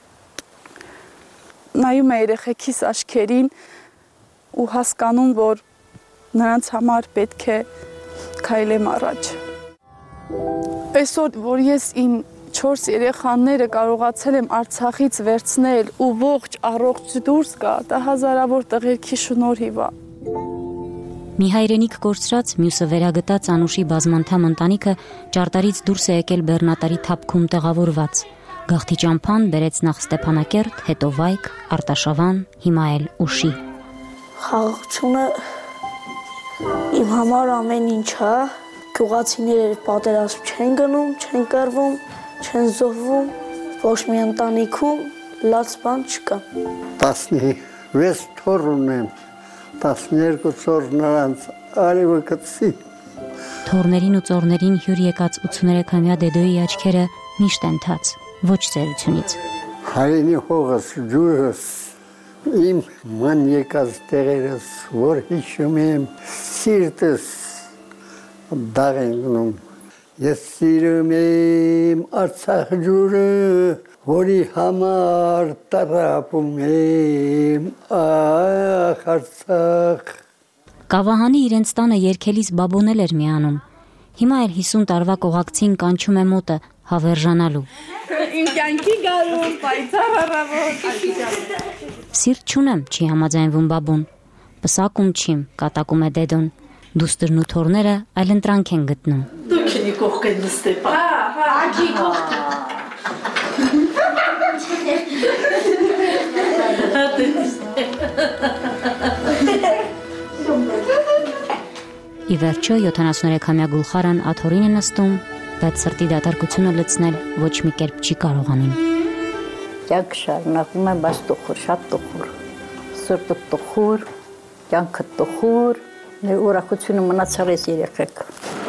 Նայում է երեխեքիս աչքերին ու հասկանում, որ նրանց համար պետք է քայլեմ առաջ։ Այսօր, որ ես իմ չորս երեխաները կարողացել եմ Արցախից վերցնել ու ողջ առողջ դուրս գա, դա հազարավոր տղերքի շնորհիվ է։ Մի հայրենիք կորցրած, մյուսը վերագտած Անուշի բազմանդամ ընտանիքը ճարտարից դուրս է եկել Բեռնատարի թափքում տեղավորված։ Գաղթի ճամփան բերեց նախ Ստեփանակերտ, հետո Վայք, Արտաշավան, հիմա էլ Ուշի։ Խաղաղությունը իմ համար ամեն ինչ է։ Գյուղացիները պատերազմ չեն գնում, չեն կռվում, չեն զոհվում, ոչ մի ընտանիքում լաց բան չկա։ տասնվեց թոռ ունեմ, տասներկու ծոր նրանց արևը կծի։ Թոռներին ու ծորներին հյուր եկած ութսուներեքամյա Դեդոյի աչքերը միշտ են թաց, ոչ ծերությունից։ Հայրենի հողս, ջուրս, իմ ման եկած տեղերս, որ հիշում եմ, սիրտս դաղ են գնում։ Ես սիրում եմ Արցախ ջուրը, որի համար տարապում եմ, ախ Արցախ։ Կավահանի իրենց տանը երգելիս բաբոնել էր միանում։ Հիմա էլ հիսուն տարվա կողակցին կանչում է մոտը հավերժանալու։ Իմ կյանքի գալում, պայծառ առավոտ։ Սիրտ չունեմ, չի համաձայնվում բաբուն։ Պսակում չիմ, կատակում է Դեդոն։ Դուստրն ու թորները այլընտրանք են գտնում։ Դուք ինի կողքեն նստեպա։ Հա, հա, աջի կողքեն։ Ի վերջո յոթանասուներեքամյա Գուլխարան աթոռին է նստում, բայց սրտի դատարկությունը լցնել ոչ մի կերպ չի կարողանում։ Կյանքը շարունակվում է, բայց տխուր, շատ տխուր։ Սրտը տխուր, կյանքը տխուր, մեր ուրախությունը մնացել է երեխեք։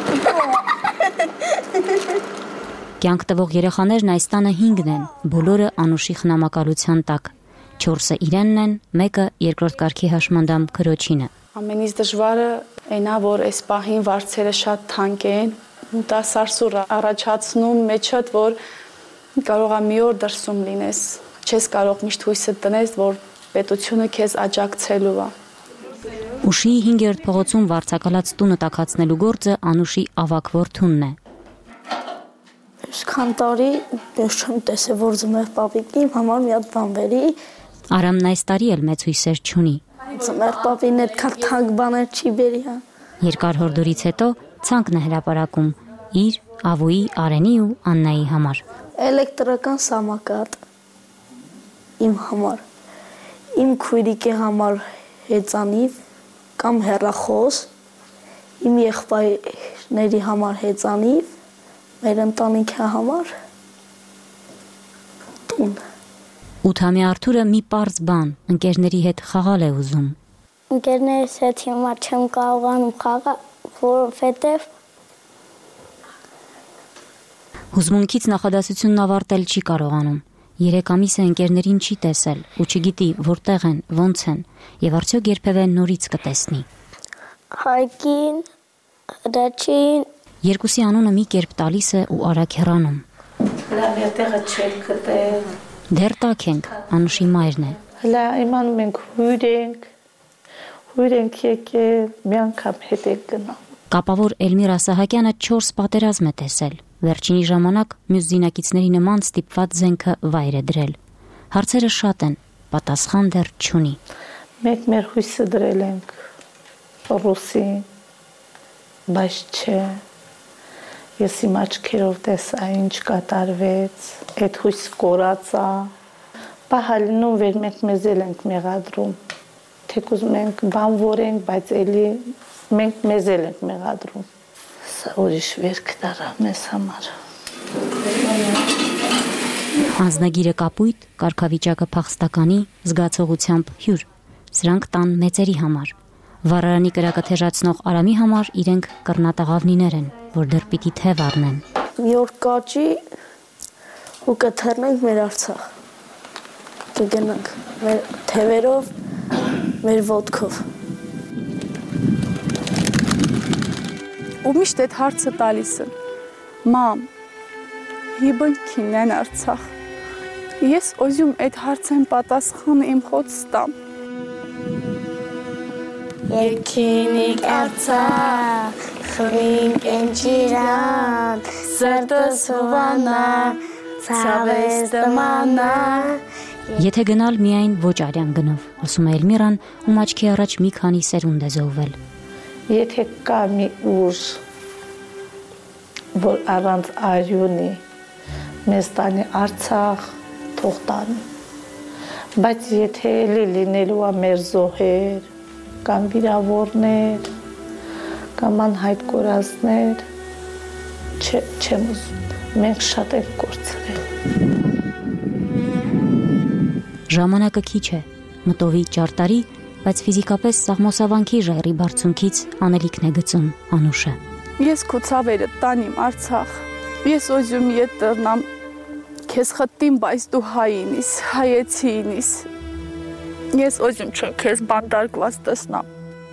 Կյանք տվող երեխաներն այս տանը հինգն են, բոլորը Անուշի խնամակալության տակ։ Չորսը իրենն են, մեկը երկրորդ կարգի հաշմանդամ քրոջինը։ Ամենից դժվարը այնա, որ այս պահին վարձերը շատ թանկ են, ու դա սարսուռ առաջացնում մեջդ, որ կարող է մի օր դրսում լինես, չես կարող միշտ հույսը տնես, որ պետությունը քեզ աջակցելու է։ Ուշիի հինգերորդ փողոցում վարձակալած տունը տաքացնելու գործը Անուշի ավագ որդունն է։ Այսքան տարի ես չեմ տեսել, որ ձմեռ պապիկի համար մի հատ բան բերի։ Արամն այս տարի էլ մեծ հույսեր չունի։ Ձմեռ պապին այդքան թանկ բաներ չի բերի, հա։ Երկար հորդորից հետո ցանկն է հրապարակում իր, Ավոյի, Արենի ու Աննայի համար։ Էլեկտրական սամակատ իմ համար, իմ քույրիկի համար հեծանիվ կամ հեռախոս, իմ եղբայրների համար հեծանիվ, մեր ընտանիքի համար տուն։ Ութամյա Արթուրը մի պարզ բան, ընկերների հետ խաղալ է ուզում։ Ընկերներիս հետ հիմա չեմ կարողանում խաղալ, որովհետև Հուզմունքից նախադասությունն ավարտել չի կարողանում։ Երեք ամիս է ընկերներին չի տեսել ու չգիտի որտեղ են, ոնց են, եւ արդյոք երբևէ նորից կտեսնի։ Հայկին, Հրաչին։ Երկուսի անունը մի կերպ տալիս է ու արագ հեռանում։ Լավ յետեղը չեք գտել։ Դեռ տակ ենք, Անուշի մայրն է։ Հլա իմանում ենք հույր ենք, հույր ենք եկել, մի անգամ հետ ենք գնա։ Կապավոր Էլմիրա Սահակյանը չորս պատերազմ է տեսել։ Վերջինի ժամանակ մյուս զինակիցների նման ստիպված զենքը վայր է դրել։ Հարցերը շատ են, պատասխան դեռ չունի։ Մեկ մեր հույսը դրել ենք ռուսին, բայց չէ։ Ես իմ աչքերով տեսա ինչ կատարվեց, այդ հույս կորածա։ Պահալնում վեր մենք մեզ էլ ենք մեղադրում։ Թեկուզ մենք բանվոր ենք, բայց էլի մենք մեզ էլ ենք մեղադրում։ Սա ուրիշ վերք դարա մեզ համար։ Անձնագիրը կապույտ, կարգավիճակը փախստականի, զգացողությամբ հյուր։ Սրանք տան մեծերի համար։ Վառարանի կրակը թեժացնող Արամի համար իրենք կռնատաղավնիներ են, որ դեռ պիտի թև առնեն։ Մի օր կաճի ու կթռնենք մեր Արցախ։ Կգնանք մեր թևերով, մեր ոտքով։ Ու միշտ այդ հարցը տալիս են։ Մամ, հիբն քինեն Արցախ։ Ես օզում այդ հարցեն պատասխանը իմ խոց ստամ։ Երկինիկ Արցախ, խրինք ընջիրան, սրտս հովանա, ցավես դմանա։ Եթե գնալ միայն ոչ արյան գնով, ասում է Էլմիրան, ում աչքի առաջ մի քանի սերունդ է զոհվել։ Եթե կա մի ուժ, որ առանց արյունի մեզ տանի Արցախ, թող տանի։ Բայց եթե էլի լինելու է մեր զոհեր, կամ վիրավորներ, կամ անհայտ կորածներ, չեմ ուզում, մենք շատ ենք կորցրել։ Ժամանակը քիչ է, մտովի ճարտարի, բայց ֆիզիկապես սաղմոսավանքի ժայռի բարձունքից անելիքն է գծում Անուշը։ Ես քո ցավերը տանիմ Արցախ, ես օզում ետ տրնամ, քեզ խտտիմ, բայց դու հայինիս, հայեցինիս, ես օզում չեմ քեզ բանդարկված տեսնամ։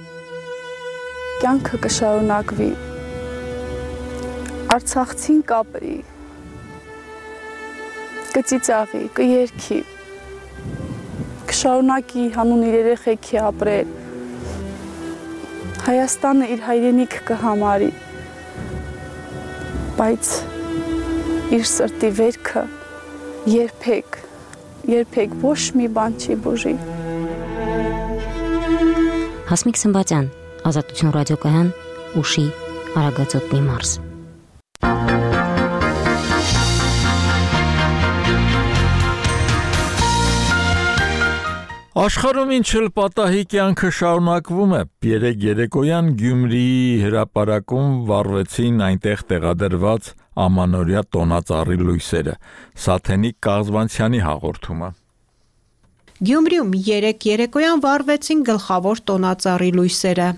Կյանքը կշարունակվի, Արցախցին կապրի, կծիծաղի, կերքի, կշարունակի հանուն իր երեխեքի ապրել, Հայաստանը իր հայրենիք կհամարի, բայց իր սրտի վերքը երբեք, երբեք ոչ մի բան չի բուժի։ Հասմիկ Սմբատյան, Ազատություն ռադիոկայան, Ուշի, Արագածոտնի մարզ։ Աշխարհում ինչ էլ պատահի կյանքը շարունակվում է։ Երեք երեկոյան Գյումրիի հրապարակում վառվեցին այնտեղ տեղադրված ամանորյա տոնածառի լույսերը։ Սաթենիկ Կաղզվանցյանի հաղորդումը։ Գյումրիում երեք երեկոյան վառվեցին գլխավոր տոնածառի լույսերը։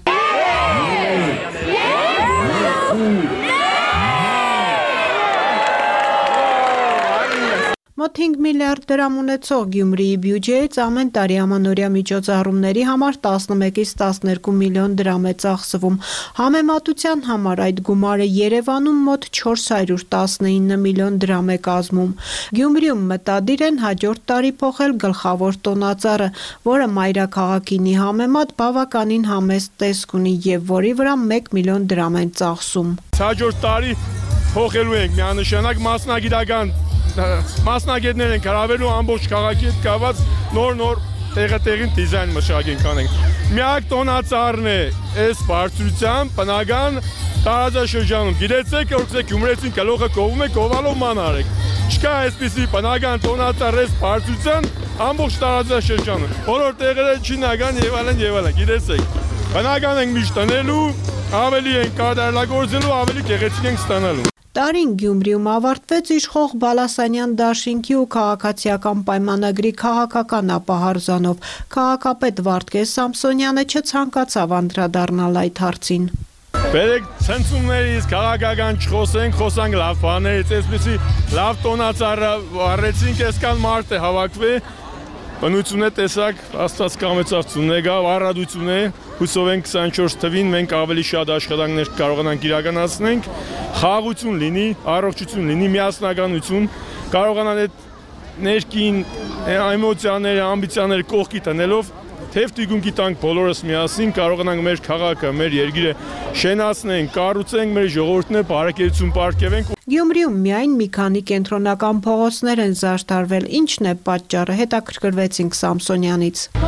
Մոտ հինգ միլիարդ դրամ ունեցող Գյումրիի բյուջեից ամեն տարի ամանորյա միջոցառումների համար տասնմեկից տասներկու միլիոն դրամ է ծախսվում։ Համեմատության համար այդ գումարը Երևանում մոտ չորս հարյուր տասնինը միլիոն դրամ է կազմում։ Գյումրիում մտադիր են հաջորդ տարի փոխել գլխավոր տոնածառը, որը մայրաքաղաքինի համեմատ բավականին համեստ տեսք ունի եւ որի վրա մեկ միլիոն դրամ են ծախսում։ Հաջորդ տարի փոխելու ենք միանշանակ մասնագիտական մասնագետներ են գրավելու ամբողջ քաղաքի հետ կապված նոր-նոր տեղը-տեղին դիզայն մշակենք անենք։ Միակ տոնածառն է այս բարձրությամբ բնական տարածաշրջանում։ Գիտեցեք, որ Գյումրեցին գլուխը կովում է, կովալով ման արեք։ Չկա այսպիսի բնական տոնածառ այս բարձրության ամբողջ տարածաշրջանում։ Բոլոր տեղերը չինական եւ այլն եւ այլն, գիտեցեք։ Բնական ենք միշտ տնելու, ավելի ենք կատարելագործելու, ավելի գեղեցիկ ենք ստանալու։ Տարին Գյումրիում ավարտվեց իշխող Բալասանյան դաշինքի ու քաղաքացիական պայմանագրի քաղաքական ապահարզանով։ Քաղաքապետ Վարդգես Սամսոնյանը չցանկացավ անդրադառնալ այդ հարցին։ Բերեք ցնցումներից քաղաքական չխոսենք, խոսանք լավ բաներից, այսպեսի լավ տոնածառը վառեցինք, այսքան մարդ է հավաքվել։ Բնություն է տեսակ, Աստված կամեցավ ցունեգա, առադություն է, հուսով ենք քսանչորս թվին մենք ավելի շատ աշխատանքներ կարողանանք իրականացնենք, խաղաղություն լինի, առողջություն լինի, միասնականություն, կարողանան այդ ներքին էմոցիաները, ամբիցիաները կողքի տնելով, թեև տիգունքի տանք բոլորս միասին կարողանանք մեր քաղաքը, մեր երկիրը շենացնենք, կառուցենք, մեր ժողովուրդն բարեկեցություն պարգևենք։ Գյումրիում միայն մի քանի կենտրոնական փողոցներ են զարդարվել, ինչն է պատճառը, հետաքրքրվեցինք Սամսոնյանից։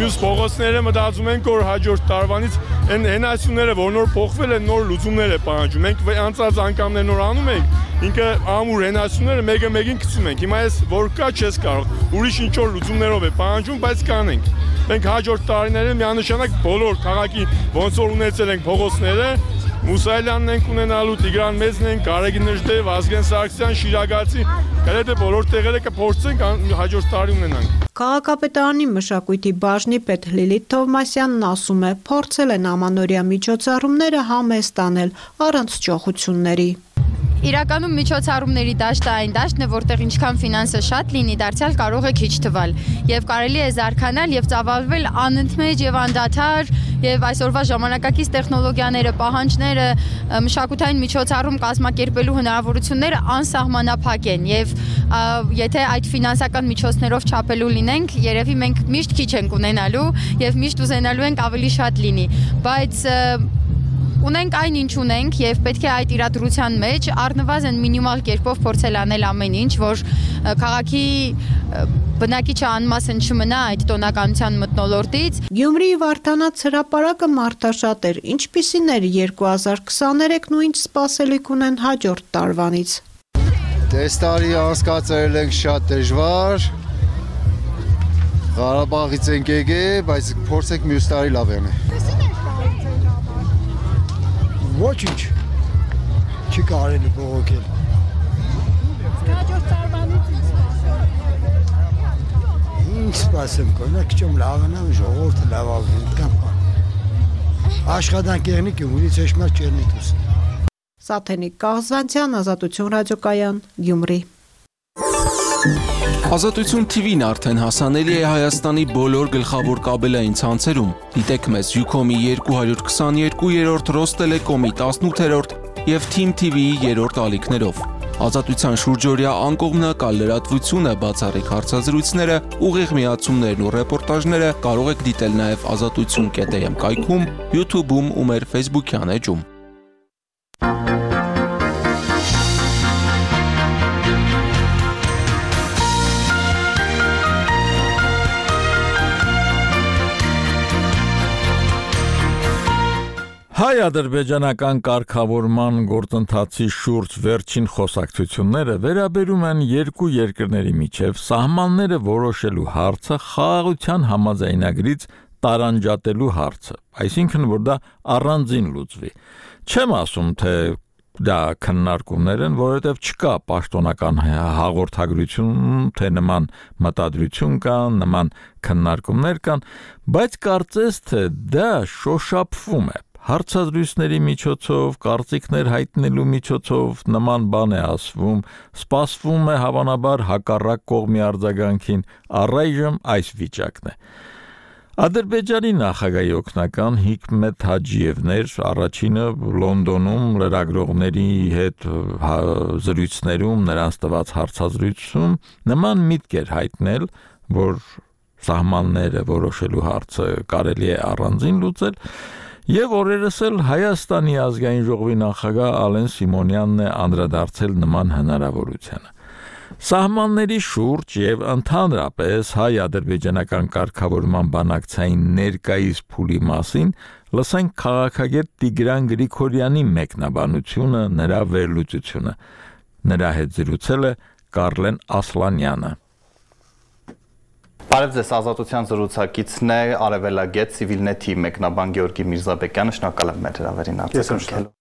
մյուս փողոցները մտածում ենք, որ հաջորդ տարվանից այն հենասյուները, որ նոր փոխվել են, նոր լուծումներ է պահանջում։ Մենք անցած անգամներ նոր անում ենք, ինքը ամուր հենասյուները մեկը մեկին գցում ենք։ Հիմա էս որ կա չես կարող։ Ուրիշ ինչ որ լուծումներով է պահանջում, բայց կանենք։ Մենք հաջորդ տարիներին միանշանակ բոլոր քաղաքի ոնց որ ունեցել ենք փողոցները, Մուսայելյանն ենք ունենալու, Տիգրան Մեծն ենք, Գարեգին Նժդեև, Ազգեն Սարգսյան, Շիրագացի, գրեթե բոլոր տեղերը կփորձենք հաջորդ տարի ունենանք։ Քաղաքապետարանի մշակույթի բաժնի պետ Լիլիթ Թովմասյանն ասում է, փորձել են ամանորյա միջոցառումները համեստ անել առանց ճոխությունների։ Իրականում միջոցառումների դաշտը այն դաշտն է, որտեղ ինչքան ֆինանսը շատ լինի, դարձյալ կարող է քիչ թվալ, եւ կարելի է զարգանալ եւ ծավալվել անընդմեջ եւ անդադար, եւ այսօրվա ժամանակակից տեխնոլոգիաները, պահանջները, մշակութային միջոցառում կազմակերպելու հնարավորությունները անսահմանափակ են եւ եթե այդ ֆինանսական միջոցներով չափելու լինենք, երևի մենք միշտ քիչ ենք ունենալու եւ միշտ ուզենալու ենք ավելի շատ լինի, բայց ունենք այն ինչ ունենք եւ պետք է այդ իրադրության մեջ առնվազն մինիմալ կերպով փորձել անել ամեն ինչ, որ քաղաքի բնակիչը անմասն չմնա այդ տոնականության մթնոլորտից։ Գյումրիի Վարդանանց հրապարակը մարդաշատ էր, ինչպիսին էր երկու հազար քսաներեքն ու ինչ սպասելիք ունեն հաջորդ տարվանից։ Այս տարի անցկացրել ենք շատ դժվար, Ղարաբաղից ենք եկել, բայց փորձենք մյուս տարի լավ եղնի։ Ոչինչ չի կարելի բողոքել։ Հաջորդ տարվանից ինչ սպասել։ Ինչ սպասեմ, կոնակ չեմ լավանամ, ժողովուրդը լավալվում կամ աշխատանք եղնի Գյումրիից հեշմար չերնի դուս։ Սաթենիկ Կաղզանցյան, Ազատություն ռադիոկայան, Գյումրի։ Ազատություն թի վին արդեն հասանելի է Հայաստանի բոլոր գլխավոր կաբելային ցանցերում։ Դիտեք մեզ Յուքոմի երկու հարյուր քսաներկու, Ռոստելեկոմի տասնութերորդ և Թիմ թի վիի երրորդ ալիքներով։ Ազատության շուրջօրյա անկողմնակալ լրատվությունը, բացառիկ հարցազրույցները, ուղիղ միացումներն ու ռեպորտաժները կարող եք դիտել նաև ազատություն կետ էմ կայքում, YouTube-ում ու մեր Facebook-յան էջում։ Հայ-ադրբեջանական կարգավորման գործընթացի շուրջ վերջին խոսակցությունները վերաբերում են երկու երկրների միջև սահմանները որոշելու հարցը խաղաղության համաձայնագրից տարանջատելու հարցը, այսինքն որ դա առանձին լուծվի։ Չեմ ասում, թե դա քննարկումներ են, որովհետև չկա պաշտոնական հաղորդագրություն, թե նման մտադրություն կան, նման քննարկումներ կան, բայց կարծես թե դա շոշափվում է։ Հարցազրույցների միջոցով, կարծիքներ հայտնելու միջոցով նման բան է ասվում, սպասվում է հավանաբար հակառակ կողմի արձագանքին, առայժմ այս վիճակն է։ Ադրբեջանի նախագահի օգնական Հիկմետ Հաջիևն էր առաջինը Լոնդոնում լրագրողների հետ զրույցներում, նրանց տված հարցազրույցում նման միտք էր հայտնել, որ սահմանները որոշելու հարցը կարելի է առանձին լուծել, Եվ օրերս էլ Հայաստանի ազգային ժողովի նախագահ Ալեն Սիմոնյանն է անդրադարձել նման հնարավորությանը։ Սահմանների շուրջ եւ ընդհանրապես հայ-ադրբեջանական կարգավորման բանակցային ներկայիս փուլի մասին լսենք քաղաքագետ Տիգրան Գրիգորյանի մեկնաբանությունը, նրա վերլուծությունը։ Նրա հետ զրուցել է Կարլեն Ասլանյանը։ Բարև ձեզ, Ազատության զրուցակիցն է Արևելագետ Civilnet-ի մեկնաբան Գեորգի Միրզաբեկյանը, շնորհակալ եմ մեր հրավերին արձագանքելու։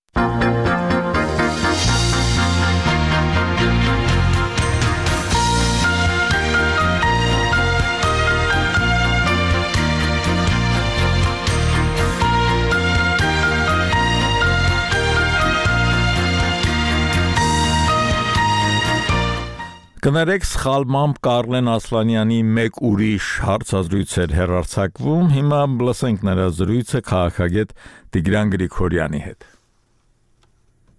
Կներեք սխալմամբ Կարլեն Ասլանյանի մեկ ուրիշ հարցազրույց էր հեռարձակվում, հիմա լսենք նրա զրույցը քաղաքագետ Տիգրան Գրիգորյանի հետ։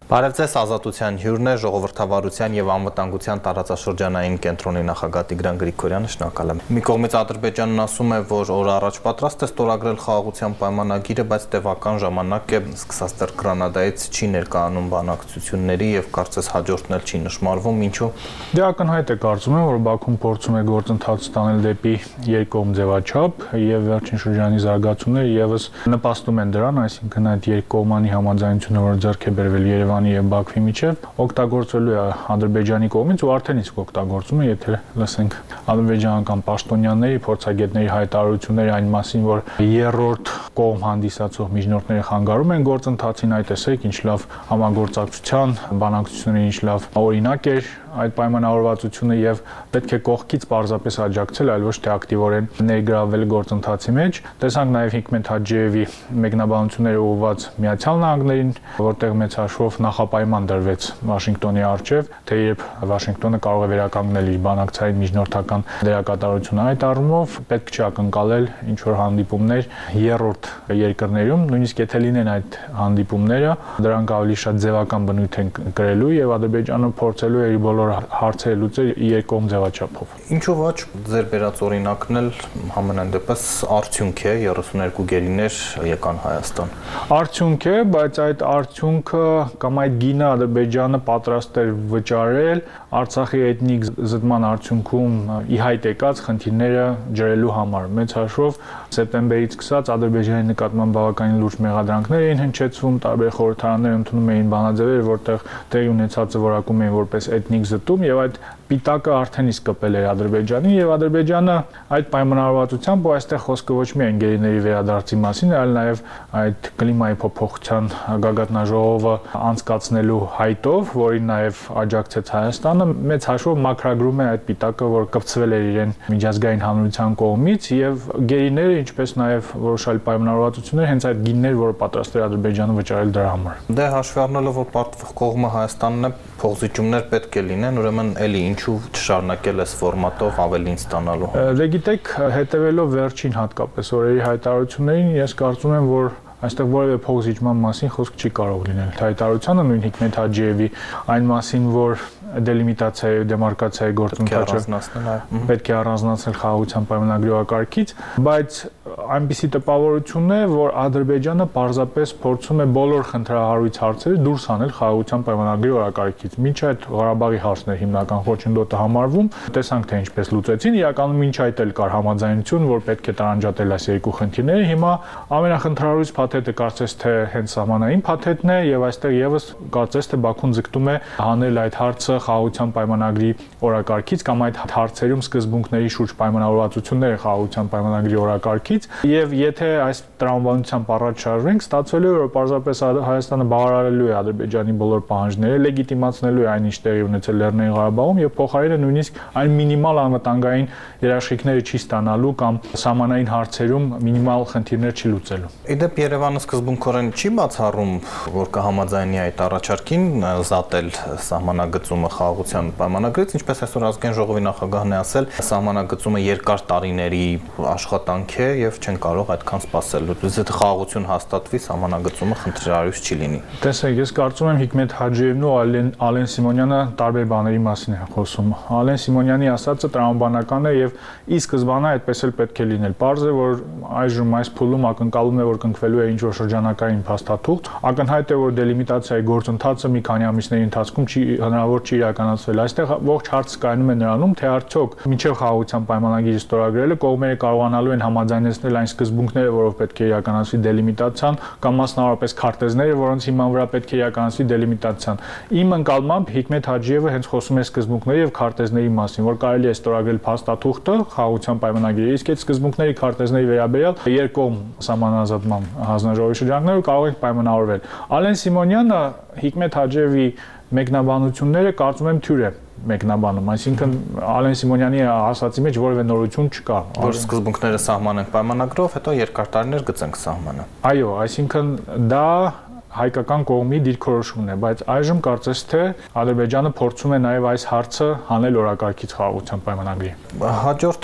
Բարև ձեզ, Ազատության հյուրն է ժողովրդավարության եւ անվտանգության տարածաշրջանային կենտրոնի նախագահ Տիգրան Գրիգորյանը, շնորհակալ եմ։ Մի կողմից Ադրբեջանն ասում է, որ օր առաջ պատրաստ է ստորագրել խաղաղության պայմանագիրը, բայց տևական ժամանակ է սկսած դեռ Գրանադայից չի ներկայանում բանակցությունների եւ կարծես հաջորդն էլ չի նշмарվում, ինչու։ Դե ակնհայտ է կարծում եմ, որ Բաքուն փորձում է գործընթաց տանել դեպի երկկողմ ձևաչափ եւ վերջին շրջանի զարգացումները եւս նպաստում են դրան, այսինքն այդ երկկողմանի համաձայնությունը, որ ձեռք է բերվել Երևանի եւ Բաքվի միջև, օգտագործվելու է Ադրբեջանի կողմից ու արդեն իսկ օգտագործում է, եթե լսենք ադրբեջանական պաշտոնյաների, փորձագետների հայտարարությունները այն մասին, որ երրորդ կողմ հանդիսացող միջնորդները խանգարում են գործընթացին, այ տեսեք, ինչ լավ համագործակցության, բանակցությունների ինչ լավ օրինակ էր այդ պայմանավորվածությունը եւ պետք է կողքից պարզապես աջակցել, այլ ոչ թե ակտիվորեն ներգրավել գործընթացի մեջ։ Տեսանք նաեւ Հիկմետ Հաջիևի մեկնաբանությունները ուղղված Միացյալ Նահանգներին, որտեղ մեծ հաշվով նախապայման դրվեց Վաշինգտոնի առջև, թե երբ Վաշինգտոնը կարող է վերականգնել իր բանակցային միջնորդական դերակատարությունը, այդ առումով պետք չէ ակնկալել ինչ որ հանդիպումներ երրորդ երկրներում, նույնիսկ եթե լինեն այդ հանդիպումները, դրանք ավելի շատ ձևական բնույթ են կրելու եւ Ադրբեջանը փորձելու է իր բոլոր հարցերը լուծել երկկողմ ձևաչափով։ Ինչու ոչ, ձեր բերած օրինակն էլ համենայն դեպս արդյունք է, երեսուներկու գերիներ եկան Հայաստան։ Արդյունք է, բայց այդ արդյունքը կամ այդ գինը Ադրբեջանը պատրաստ էր վճարել Արցախի էթնիկ զտման արդյունքում ի հայտ եկած խնդիրները ջրելու համար։ Մեծ հաշվով սեպտեմբերից սկսած Ադրբեջանի նկատմամբ բավականին լուրջ մեղադրանքներ էին հնչեցվում, տարբեր խորհրդարաններ ընդունում էին բանաձևեր, որտեղ տեղի ունեցածը որակում էին որպես էթնիկ զտում եւ այդ պիտակը արդեն իսկ կպել էր Ադրբեջանին եւ Ադրբեջանը այդ պայմանավորվածությամբ ու այստեղ խոսքը ոչ միայն գերիների վերադարձի մասին, այլ նաեւ այդ կլիմայի փոփոխության գագաթնաժողովը անցկացնելու հայտով, որին նաեւ աջակցեց Հայաստանը, մեծ հաշվով մակրագրում է այդ պիտակը, որ կպցվել էր իրեն միջազգային հանրության կողմից եւ գերիները, ինչպես նաեւ որոշալ պայմանավորվածություններ հենց այդ գիններ, որը պատրաստ էր Ադրբեջանը վճարել դրա համար։ Դե հաշվի առնելով, որ պարտվող կողմը Հայաստանն է, փոխզիջումներ պետք է լինեն, ուրեմն էլի ինչու չշարունակել այս ֆորմատով ավելին ստանալու։ Դե գիտեք, հետևելով վերջին հատկապես օրերի հայտարարություններին, ես կարծում եմ, որ այստեղ որևէ փոխզիջման մասին խոսք չի կարող լինել։ Հայտարարությունը նույն Հիկմետ Հաջիևի այն մասին, որ դելիմիտացիայի ու դեմարկացիայի գործընթացը պետք է առանձնացնել խաղաղության պայմանագրի օրակարգից, բայց այնպիսի տպավորություն է, որ Ադրբեջանը պարզապես փորձում է բոլոր խնդրահարույց հարցերը դուրս հանել խաղաղության պայմանագրի օրակարգից։ Մինչ այդ Ղարաբաղի հարցն էր հիմնական խոչընդոտը համարվում, տեսանք թե ինչպես լուծեցին, իրականում մինչ այդ էլ կար համաձայնություն, որ պետք է տարանջատել այս երկու խնդիրները։ Հիմա ամենախնդրահարույց փաթեթը կարծես թե հենց սահմանային փաթեթն է եւ այստեղ եւս կարծես թե Բաքուն ձգտում է հանել այդ հարցը խաղաղության պայմանագրի օրակարգից կամ այդ հարցերում սկզբունքների շուրջ պայմանավորվածությունները խաղաղության պայմանագրի օրակարգից եւ եթե այս տրամաբանությամբ առաջ շարժվենք, ստացվելու է որ պարզապես Հայաստանը բավարարելու է Ադրբեջանի բոլոր պահանջները, լեգիտիմացնելու է այն ինչ տեղի ունեցել Լեռնային Ղարաբաղում եւ փոխարենը նույնիսկ այն մինիմալ անվտանգային երաշխիքները չի ստանալու կամ սահմանային հարցերում մինիմալ խնդիրներ չի լուծելու։ Իդեպ Երևանը սկզբունքորեն չի բացառում, որ կհամաձայնի այդ առաջարկին զատել սահմանագծումը խաղաղության պայմանագրից, ինչպես այսօր ազգային ժողովի նախագահն է ասել, սահմանագծումը երկար տարիների աշխատանք է եւ չեն կարող այդքան սպասել։ Եթե խաղաղություն հաստատվի, սահմանագծումը խնդրահարույց չի լինի։ Տեսեք, ես կարծում եմ Հիկմետ Հաջիևն ու Ալեն Ալեն Սիմոնյանը տարբեր բաների մասին են խոսում։ Ալեն Սիմոնյանի ասածը տրամաբանական է եւ ի սկզբանե այդպես էլ պետք է լինել։ Պարզ է, որ այժմ այս փուլում ակնկալում է, որ կնքվելու է ինչ-որ շրջանակային փաստաթուղթ, ակնհայտ է, որ դելիմիտացիայի գործընթացը մի քանի ամիսների ընթացքում չի հնարավոր չի իրականացվել։ Այստեղ ողջ հարցը կայանում է նրանում, թե արդյոք մինչև խաղաղության պայմանագիրը ստորագրելը կողմերը կարողանալու են համաձայնեցնել այն սկզբունքները, որով պետք է իրականացվի դելիմիտացիան, կամ մասնավորապես քարտեզները, որոնց հիման վրա պետք է իրականացվի դելիմիտացիան։ Իմ ընկալմամբ Հիկմետ Հաջիևը հենց խոսում է սկզբունքների եւ քարտեզների մասին, որ կարելի է ստորագրել փաստաթուղթը խաղաղության պայմանագրի, իսկ այդ սկզբունքների քարտեզների վերաբերյալ երկկողմ սահմանազատման հանձնաժողովի շրջանակներում կարող են պայմանավորվել։ Ալեն Սիմոնյանը Հիկմետ Հաջիևի մեկնաբանությունները կարծում եմ թյուր է մեկնաբանում, այսինքն Ալեն Սիմոնյանի ասացի մեջ որևէ նորություն չկա, որ սկզբունքները սահմանեն պայմանագրով, հետո երկար տարիներ գծենք սահմանը։ Այո, այսինքն դա հայկական կողմի դիրքորոշումն է, բայց այժմ կարծես թե Ադրբեջանը փորձում է նաև այս հարցը հանել օրակարգից խաղաղության պայմանագրի։ Հաջորդը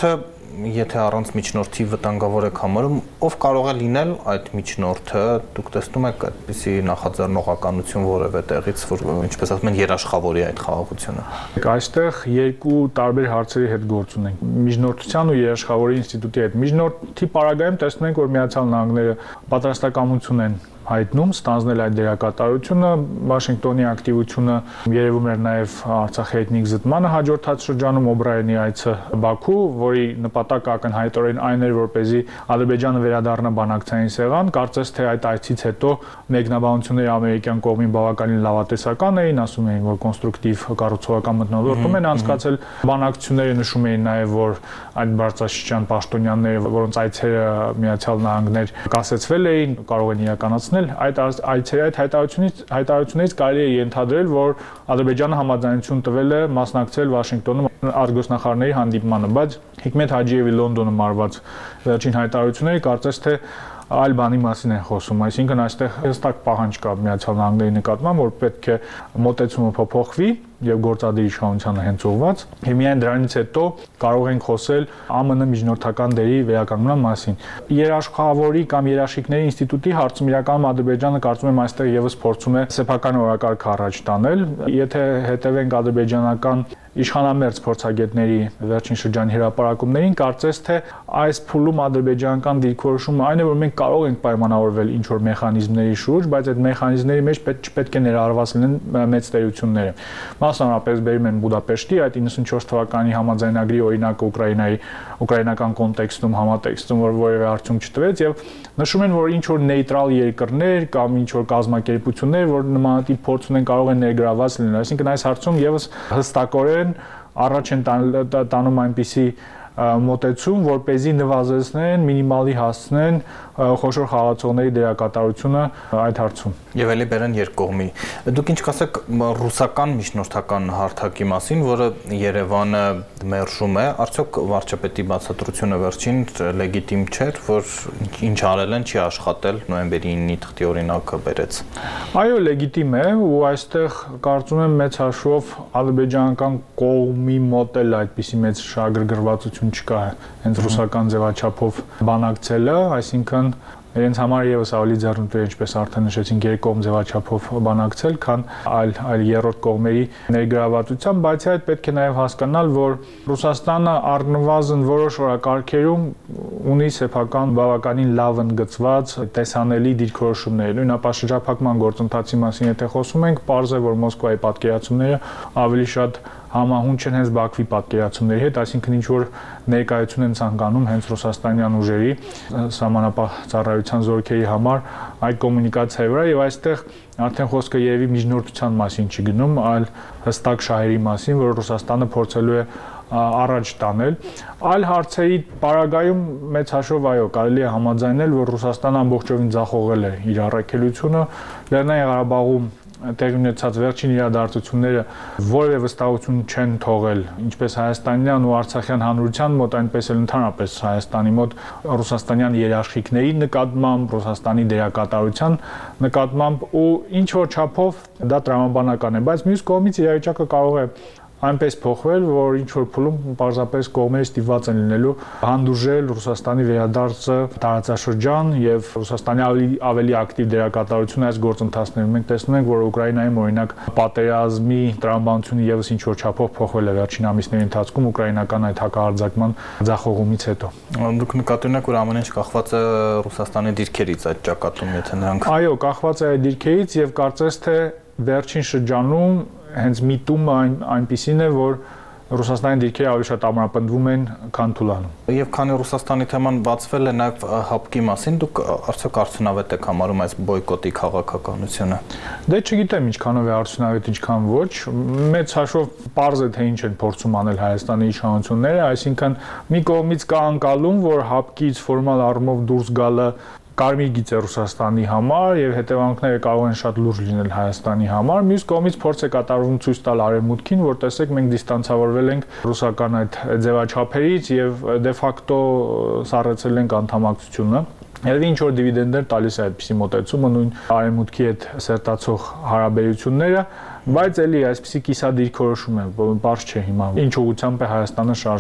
եթե առանց միջնորդի վտանգավոր եք համարում, ով կարող է լինել այդ միջնորդը, դուք տեսնում եք այդպիսի նախաձեռնողականություն որևէ տեղից, որ ինչպես ասում են, երաշխավորի այդ խաղաղությունը։ Այստեղ երկու տարբեր հարցերի հետ գործ ունենք։ Միջնորդության ու երաշխավորի ինստիտուտի հետ։ Միջնորդի պարագայում տեսնում ենք, որ Միացյալ Նահանգները պատրաստակամություն են հայտնում ստանձնել այդ դերակատարությունը, Վաշինգտոնի ակտիվությունը երևում էր նաև Արցախի էթնիկ զտմանը հաջորդած շրջանում Օբրայենի այցը Բաքու, որի նպատակը ակնհայտորեն այն էր, որպեսզի Ադրբեջանը վերադառնա բանակցային սեղան, կարծես թե այդ այցից հետո մեկնաբանությունները ամերիկյան կողմին բավականին լավատեսական էին, ասում էին, որ կոնստրուկտիվ կառուցողական մթնոլորտում են անցկացել, բանակցությունները նշում էին նաև, որ այդ բարձրաստիճան պաշտոնյաները, որոնց այցերը Միացյալ Նահանգներ կասեցվել էին, կարող են իրականացնել այդ այցերի այդ հայտարարությունից հայտարարությունից կարելի է ենթադրել, որ Ադրբեջանը համաձայնություն տվել է մասնակցել Վաշինգտոնում արտգործնախարարների հանդիպմանը, բայց Հիկմետ Հաջիևի Լոնդոնում արված վերջին հայտարարությունները կարծես թե այլ բանի մասին են խոսում, այսինքն այստեղ հստակ պահանջ կա Միացյալ Նահանգների նկատմամբ, որ պետք է մոտեցումը փոփոխվի եւ գործադիր իշխանությանը հենց ուղված, եւ միայն դրանից հետո կարող ենք խոսել ԱՄՆ միջնորդական դերի վերականգնման մասին։ Երաշխավորի կամ երաշխիքների ինստիտուտի հարցում իրականում Ադրբեջանը կարծում եմ այստեղ եւս փորձում է սեփական օրակարգ առաջ տանել, եթե հետևենք ադրբեջանական իշխանամերձ փորձագետների վերջին շրջանի հրապարակումներին, կարծես թե այս փուլում ադրբեջանական դիրքորոշումը այն է, որ մենք կարող ենք պայմանավորվել ինչ որ մեխանիզմների շուրջ, բայց այդ մեխանիզմների մեջ չպետք է ներառված լինեն մեծ տերությունները։ Մասնավորապես բերում են Բուդապեշտի այդ իննսունչորս թվականի համաձայնագրի օրինակը Ուկրաինայի ուկրաինական կոնտեքստում համատեքստում, որ որևէ արդյունք չտվեց եւ նշում են, որ ինչ որ նեյտրալ երկրներ կամ ինչ որ կազմակերպություններ, որ նմանատիպ փորձ ունեն, կարող են ներգրաված լինել, այսինքն այս հարցում եւս հստակորեն առաջ են տանում այնպիսի մոտեցում, որպեսզի նվազեցնեն, մինիմալի հասցնեն խոշոր խաղացողների դերակատարությունը այդ հարցում։ Եվ ելի բերեն երկկողմի։ Դուք ինչ կասեք ռուսական միջնորդական հարթակի մասին, որը Երևանը մերժում է, արդյոք վարչապետի բացատրությունը վերջին լեգիտիմ չէր, որ ինչ արել են, չի աշխատել, նոյեմբերի ինը թղթի օրինակը բերեց։ Այո, լեգիտիմ է, ու այստեղ կարծում եմ մեծ հաշվով ադրբեջանական կողմի մոտ էլ այդպիսի մեծ շահագրգռվածություն չկա, հենց ռուսական ձևաչափով բանակցելը, այսինքն իրենց համար եւս ավելի ձեռնտու է, ինչպես արդեն նշեցինք, երկկողմ ձևաչափով բանակցել, քան այլ այլ երրորդ կողմերի ներգրավվածությամբ, բայց այդ պետք է նաեւ հասկանալ, որ Ռուսաստանը առնվազն որոշ օրակարգերում ունի սեփական բավականին լավ ընդգծված տեսանելի դիրքորոշումներ։ Նույն ապաշրջափակման գործընթացի մասին եթե խոսում ենք, պարզ է, որ Մոսկվայի պատկերացումները ավելի շատ համահունչ են հենց Բաքվի պատկերացումների հետ, այսինքն ինչ որ ներկայություն են ցանկանում հենց ռուսաստանյան ուժերի սահմանապահ ծառայության զորքերի համար այդ կոմունիկացիայի վրա եւ այստեղ արդեն խոսքը երևի միջնորդության մասին չի գնում, այլ հստակ շահերի մասին, որ Ռուսաստանը փորձելու է առաջ տանել։ Այլ հարցերի պարագայում մեծ հաշվով այո, կարելի է համաձայնել, որ Ռուսաստանը ամբողջովին ձախողել է իր առաքելությունը Լեռնային Ղարաբաղում տեղի ունեցած վերջին իրադարձությունները որևէ վստահություն չեն թողել ինչպես հայաստանյան ու արցախյան հանրության մոտ, այնպես էլ ընդհանրապես Հայաստանի մոտ ռուսաստանյան երաշխիքների նկատմամբ, Ռուսաստանի դերակատարության նկատմամբ ու ինչ որ չափով դա տրամաբանական է, բայց մյուս կողմից իրավիճակը կարող է այնպես փոխվել, որ ինչ որ փուլում պարզապես կողմերը ստիպված են լինելու հանդուրժել Ռուսաստանի վերադարձը տարածաշրջան եւ Ռուսաստանի ավելի ավելի ակտիվ դերակատարություն այս գործընթացներում։ Մենք տեսնում ենք, որ Ուկրաինայում օրինակ պատերազմի տրամաբանությունը եւս ինչ որ չափով փոխվել է վերջին ամիսների ընթացքում ուկրաինական այդ հակահարձակման ձախողումից հետո։ Դուք նկատի ունեք, որ ամեն ինչ կախված է Ռուսաստանի դիրքերից այդ ճակատում, եթե նրանք Այո, կախված է այդ դիրքերից եւ կարծես թե վերջին շրջանում հենց միտումը այն այնպիսին է, որ Ռուսաստանի դիրքերը ավելի շատ ամրապնդվում են, քան թուլանում։ Եվ քանի Ռուսաստանի թեման բացվել է նաև հապկի մասին, դուք արդյոք արդյունավետ եք համարում այս բոյկոտի քաղաքականությունը։ Դե չգիտեմ ինչքանով է արդյունավետ, ինչքան ոչ։ Մեծ հաշվով պարզ է թե ինչ են փորձում անել Հայաստանի իշխանությունները, այսինքն մի կողմից կա անկալում, որ հապկից ֆորմալ առումով դուրս գալը կարմիր գիծ է Ռուսաստանի համար եւ հետևանքները կարող են շատ լուրջ լինել Հայաստանի համար։ Մյուս կողմից փորձ է կատարվում ցույց տալ արևմուտքին, որ տեսեք մենք դիստանցավորվել ենք ռուսական այդ ձևաչափերից եւ դե ֆակտո սառեցել ենք անդամակցությունը։ Երևի ինչ որ դիվիդենդներ տալիս է այդպիսի մոտեցումը նույն արևմուտքի հետ սերտացող հարաբերությունները, բայց էլի այսպիսի կիսադիրքորոշում է, բարձ չէ հիմա ինչ ուղղությամբ է Հայաստանը շարժվում։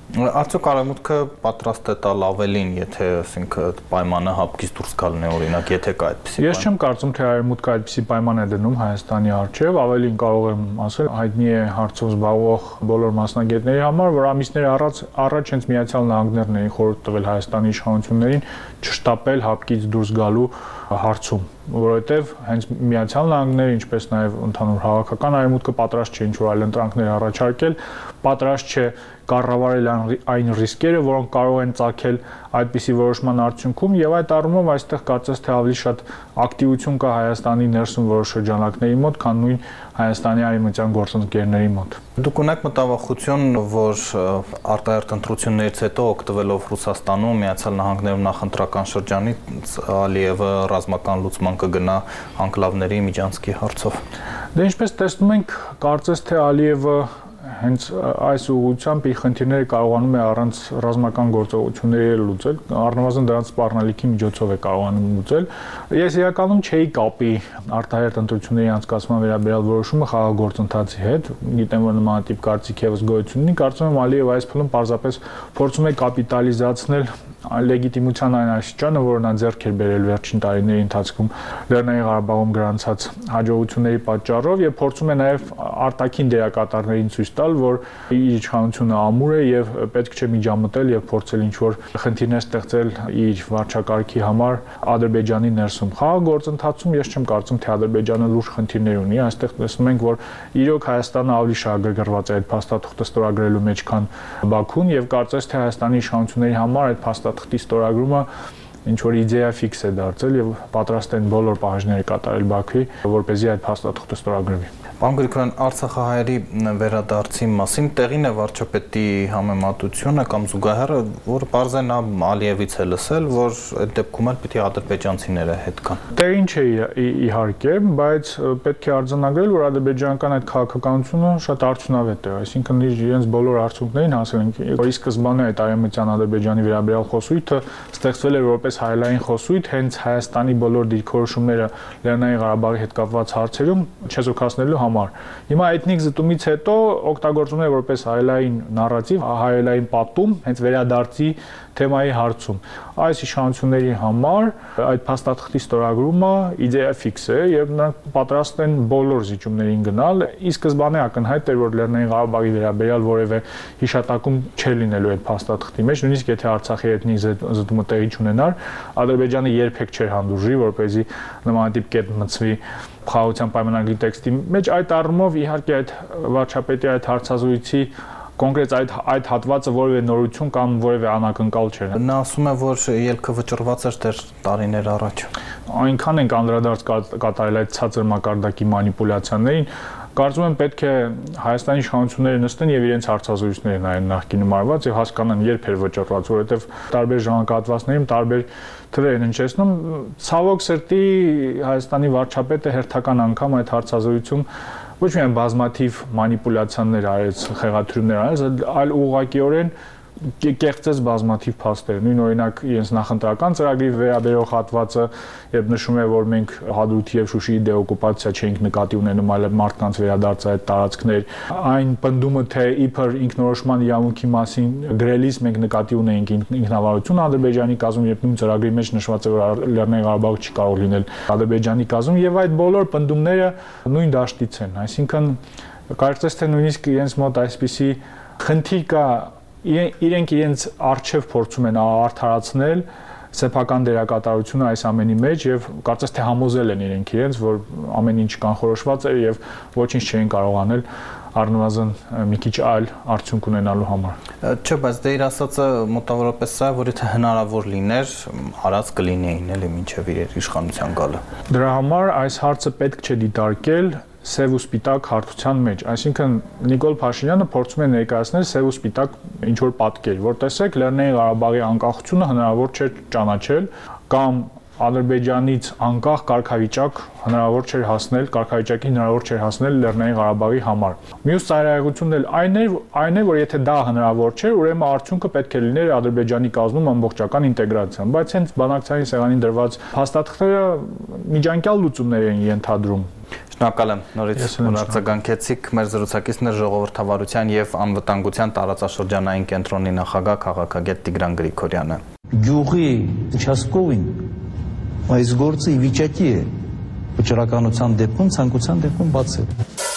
Արդյոք Արևմուտքը պատրաստ է տալ ավելին, եթե ասենք պայմանը հապկից դուրս գալն է, օրինակ, եթե կա այդպիսի պայման։ Ես չեմ կարծում, թե Արևմուտքը այդպիսի պայման է դնում Հայաստանի առջև, ավելին կարող եմ ասել, հայտնի է հարցով զբաղվող բոլոր մասնագետների համար, որ ամիսներ առաջ առաջ հենց Միացյալ Նահանգներն էին խորհուրդ տվել Հայաստանի իշխանություններին չշտապել հապկից դուրս գալու հարցում, որովհետև հենց Միացյալ Նահանգները, ինչպես նաև ընդհանուր հավաքական Արևմուտքը պատրաստ չէ ինչ-որ այլ ընտրանքներ առաջարկել, պատրաստ չէ կառավարել այն ռիսկերը, որոնք կարող են ծագել այդպիսի որոշման արդյունքում, եւ այդ առումով այստեղ կարծես թե ավելի շատ ակտիվություն կա Հայաստանի ներսում որոշ շրջանակների մոտ, քան նույն Հայաստանի արևմտյան գործընկերների մոտ։ Դուք ունեք մտավախություն, որ արտահերթ ընտրություններից հետո օգտվելով Ռուսաստանում, Միացյալ Նահանգներում նախընտրական շրջանից Ալիևը ռազմական լուծման կգնա անկլավների միջանցքի հարցով։ Դե ինչպես տեսնում ենք, կարծես թե Ալիևը հենց այս ուղղությամբ իր խնդիրները կարողանում է առանց ռազմական գործողությունների լուծել, առնվազն դրանց սպառնալիքի միջոցով է կարողանում լուծել։ Ես իրականում չէի կապի արտահերթ ընտրությունների անցկացման վերաբերյալ որոշումը խաղաղ գործընթացի հետ, գիտեմ, որ նմանատիպ կարծիք եւս գոյություն ունի, կարծում եմ Ալիևը այս փուլում պարզապես փորձում է կապիտալիզացնել լեգիտիմության այն աստիճանը, որը նա ձեռք էր բերել վերջին տարիների ընթացքում Լեռնային Ղարաբաղում գրանցած հաջողությունների պատճառով եւ փորձում է նաեւ արտաքին դերակատարներին ցույց տալ, որ իր իշխանությունը ամուր է եւ պետք չէ միջամտել եւ փորձել ինչ-որ խնդիրներ ստեղծել իր վարչակարգի համար Ադրբեջանի ներսում։ Խաղաղ գործընթացում ես չեմ կարծում, թե Ադրբեջանը լուրջ խնդիրներ ունի, այստեղ տեսնում ենք, որ իրոք Հայաստանը ավելի շահագրգռված է այդ փաստաթուղթը ստորագրելու մեջ, քան Բաքուն եւ կարծես թե Հայաստանի իշխանությունների համար այդ փաստաթղթի ստորագրումը ինչ որ իդեա ֆիքս է դարձել եւ պատրաստ են բոլոր պահանջները կատարել Բաքվի, որպեսզի այդ փաստաթուղթը ստորագրվի։ Պարոն Գրիգորյան, Արցախահայերի վերադարձի մասին տեղին է վարչապետի համեմատությունը կամ զուգահեռը, որը պարզ է նա Ալիևից է լսել, որ այդ դեպքում էլ պիտի ադրբեջանցիները հետ կան։ Տեղին չէ իհարկե, բայց պետք է արձանագրել, որ ադրբեջանական այդ քաղաքականությունը շատ արդյունավետ է, այսինքն իրենց բոլոր արդյունքներին հասել են, որ ի սկզբանե այդ արևմտյան Ադրբեջանի վերաբերյալ խոսույթը ստեղծվել էր որպես հայելային խոսույթ, հենց Հայաստանի բոլոր դիրքորոշումները Լեռնային Ղարաբաղի հետ կապված հարցերում չեզոքացնելու համար։ Հիմա էթնիկ զտումից հետո օգտագործվում է որպես հայելային նարատիվ, հայելային պատում, հենց վերադարձի թեմայի հարցում։ Այս իշխանությունների համար այդ փաստաթղթի ստորագրումը իդեա ֆիքս է եւ նրանք պատրաստ են բոլոր զիջումներին գնալ։ Ի սկզբանե ակնհայտ էր, որ Լեռնային Ղարաբաղի վերաբերյալ որևէ հիշատակում չէ լինելու այդ փաստաթղթի մեջ, նույնիսկ եթե Արցախի էթնիկ զտումը տեղի չունենար, Ադրբեջանը երբեք չէր հանդուրժի, որպեսզի նմանատիպ կետ մտցվի խաղաղության պայմանագրի տեքստի մեջ։ Այդ առումով իհարկե այդ վարչապետի այդ հարցազրույցի կոնկրետ այդ այդ հատվածը որևէ նորություն կամ որևէ անակնկալ չէր։ Նա ասում է, որ ելքը վճռված էր դեռ տարիներ առաջ։ Այնքան ենք անդրադարձ կատարել այդ ցածր մակարդակի մանիպուլյացիաներին, կարծում եմ պետք է Հայաստանի իշխանությունները նստեն եւ իրենց հարցազրույցները նայեն նախկինում արված եւ հասկանան երբ էր վճռված, որովհետեւ տարբեր ժամանակահատվածներում տարբեր թվեր են հնչեցնում։ Ցավոք սրտի Հայաստանի վարչապետը հերթական անգամ այդ հարցազրույցում ոչ միայն բազմաթիվ մանիպուլյացիաներ արեց, խեղաթյուրումներ արեց, այլ ուղղակիորեն կեղծեց բազմաթիվ փաստեր։ Նույն օրինակ իրենց նախընտրական ծրագրի վերաբերող հատվածը, երբ նշում է, որ մենք Հադրութի եւ Շուշիի դեօկուպացիա չենք նկատի ունենում, այլ մարդկանց վերադարձ այդ տարածքներ, այն պնդումը, թե իբր ինքնորոշման իրավունքի մասին գրելիս մենք նկատի ունենք ինքնավարություն Ադրբեջանի կազմում, երբ նույն ծրագրի մեջ նշված է, որ Լեռնային Ղարաբաղը չի կարող լինել Ադրբեջանի կազմում, եւ այդ բոլոր պնդումները նույն դաշտից են։ Այսինքն կարծես թե նույնիսկ իրենց մոտ այսպիսի խնդիր կա, իրենք իրենց արժև փորձում են արդարացնել սեփական դերակատարությունը այս ամենի մեջ եւ կարծես թե համոզել են իրենք իրենց, որ ամեն ինչ կանխորոշված է եւ ոչինչ չէին կարող անել առնվազն մի քիչ այլ արդյունք ունենալու համար։ Չէ, բայց դե իր ասածը մոտավորապես սա է, որ եթե հնարավոր լիներ, արած կլինեին էլի մինչեւ իր իշխանության գալը։ Դրա համար այս հարցը պետք չէ դիտարկել սև ու սպիտակ հարթության մեջ, այսինքն Նիկոլ Փաշինյանը փորձում է ներկայացնել սև ու սպիտակ ինչ-որ պատկեր, որ տեսեք Լեռնային Ղարաբաղի անկախությունը հնարավոր չէ ճանաչել կամ Ադրբեջանից անկախ կարգավիճակ հնարավոր չէր հասնել, կարգավիճակի հնարավոր չէր հասնել Լեռնային Ղարաբաղի համար։ Մյուս ծայրահեղությունն էլ այն է, այն է, որ եթե դա հնարավոր չէր, ուրեմն արդյունքը պետք է լիներ Ադրբեջանի կազմում ամբողջական ինտեգրացիան, բայց հենց բանակցային սեղանին դրված փաստաթղթերը միջանկյալ լուծումներ են ենթադրում։ Շնորհակալ եմ նորից արձագանքեցիք մեր զրուցակիցներ ժողովրդավարության եւ անվտանգության տարածաշրջանային կենտրոնի նախագահ քաղաքագետ Տիգրան Գրիգորյանը։ Գյուղի участковին այս գործը ի վիճակի է վճռականության դեպքում ցանկության դեպքում բացել։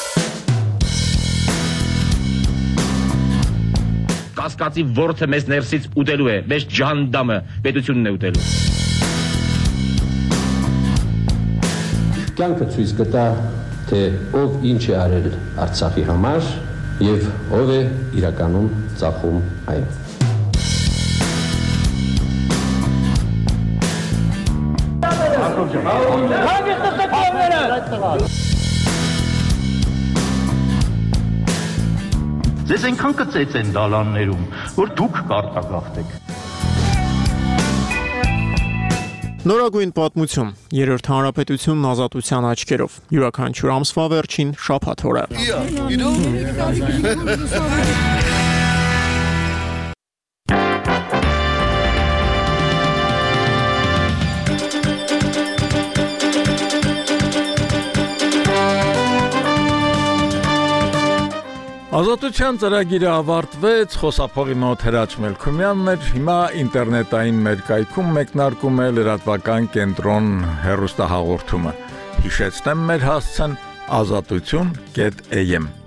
Կասկածի ворթը մեզ ներսից ուտելու է, մեզ ջանդամը պետությունն է ուտելու։ Կյանքը ցույց կտա, թե ով ինչ է արել Արցախի համար եւ ով է իրականում ծախում այն։ Ձեզ այնքան կծեց են դալաններում, որ դուք կարտագաղթեք։ Նորագույն պատմություն, երրորդ հանրապետությունն ազատության աչքերով, յուրաքանչյուր ամսվա վերջին շաբաթ օրը։ Ազատության ծրագիրը ավարտվեց, խոսափողի մոտ Հրաչ Մելքումյանն էր, հիմա ինտերնետային մեր կայքում մեկնարկում է լրատվական կենտրոն հեռուստահաղորդումը։ Հիշեցնեմ մեր հասցեն ազատություն կետ էյ էմ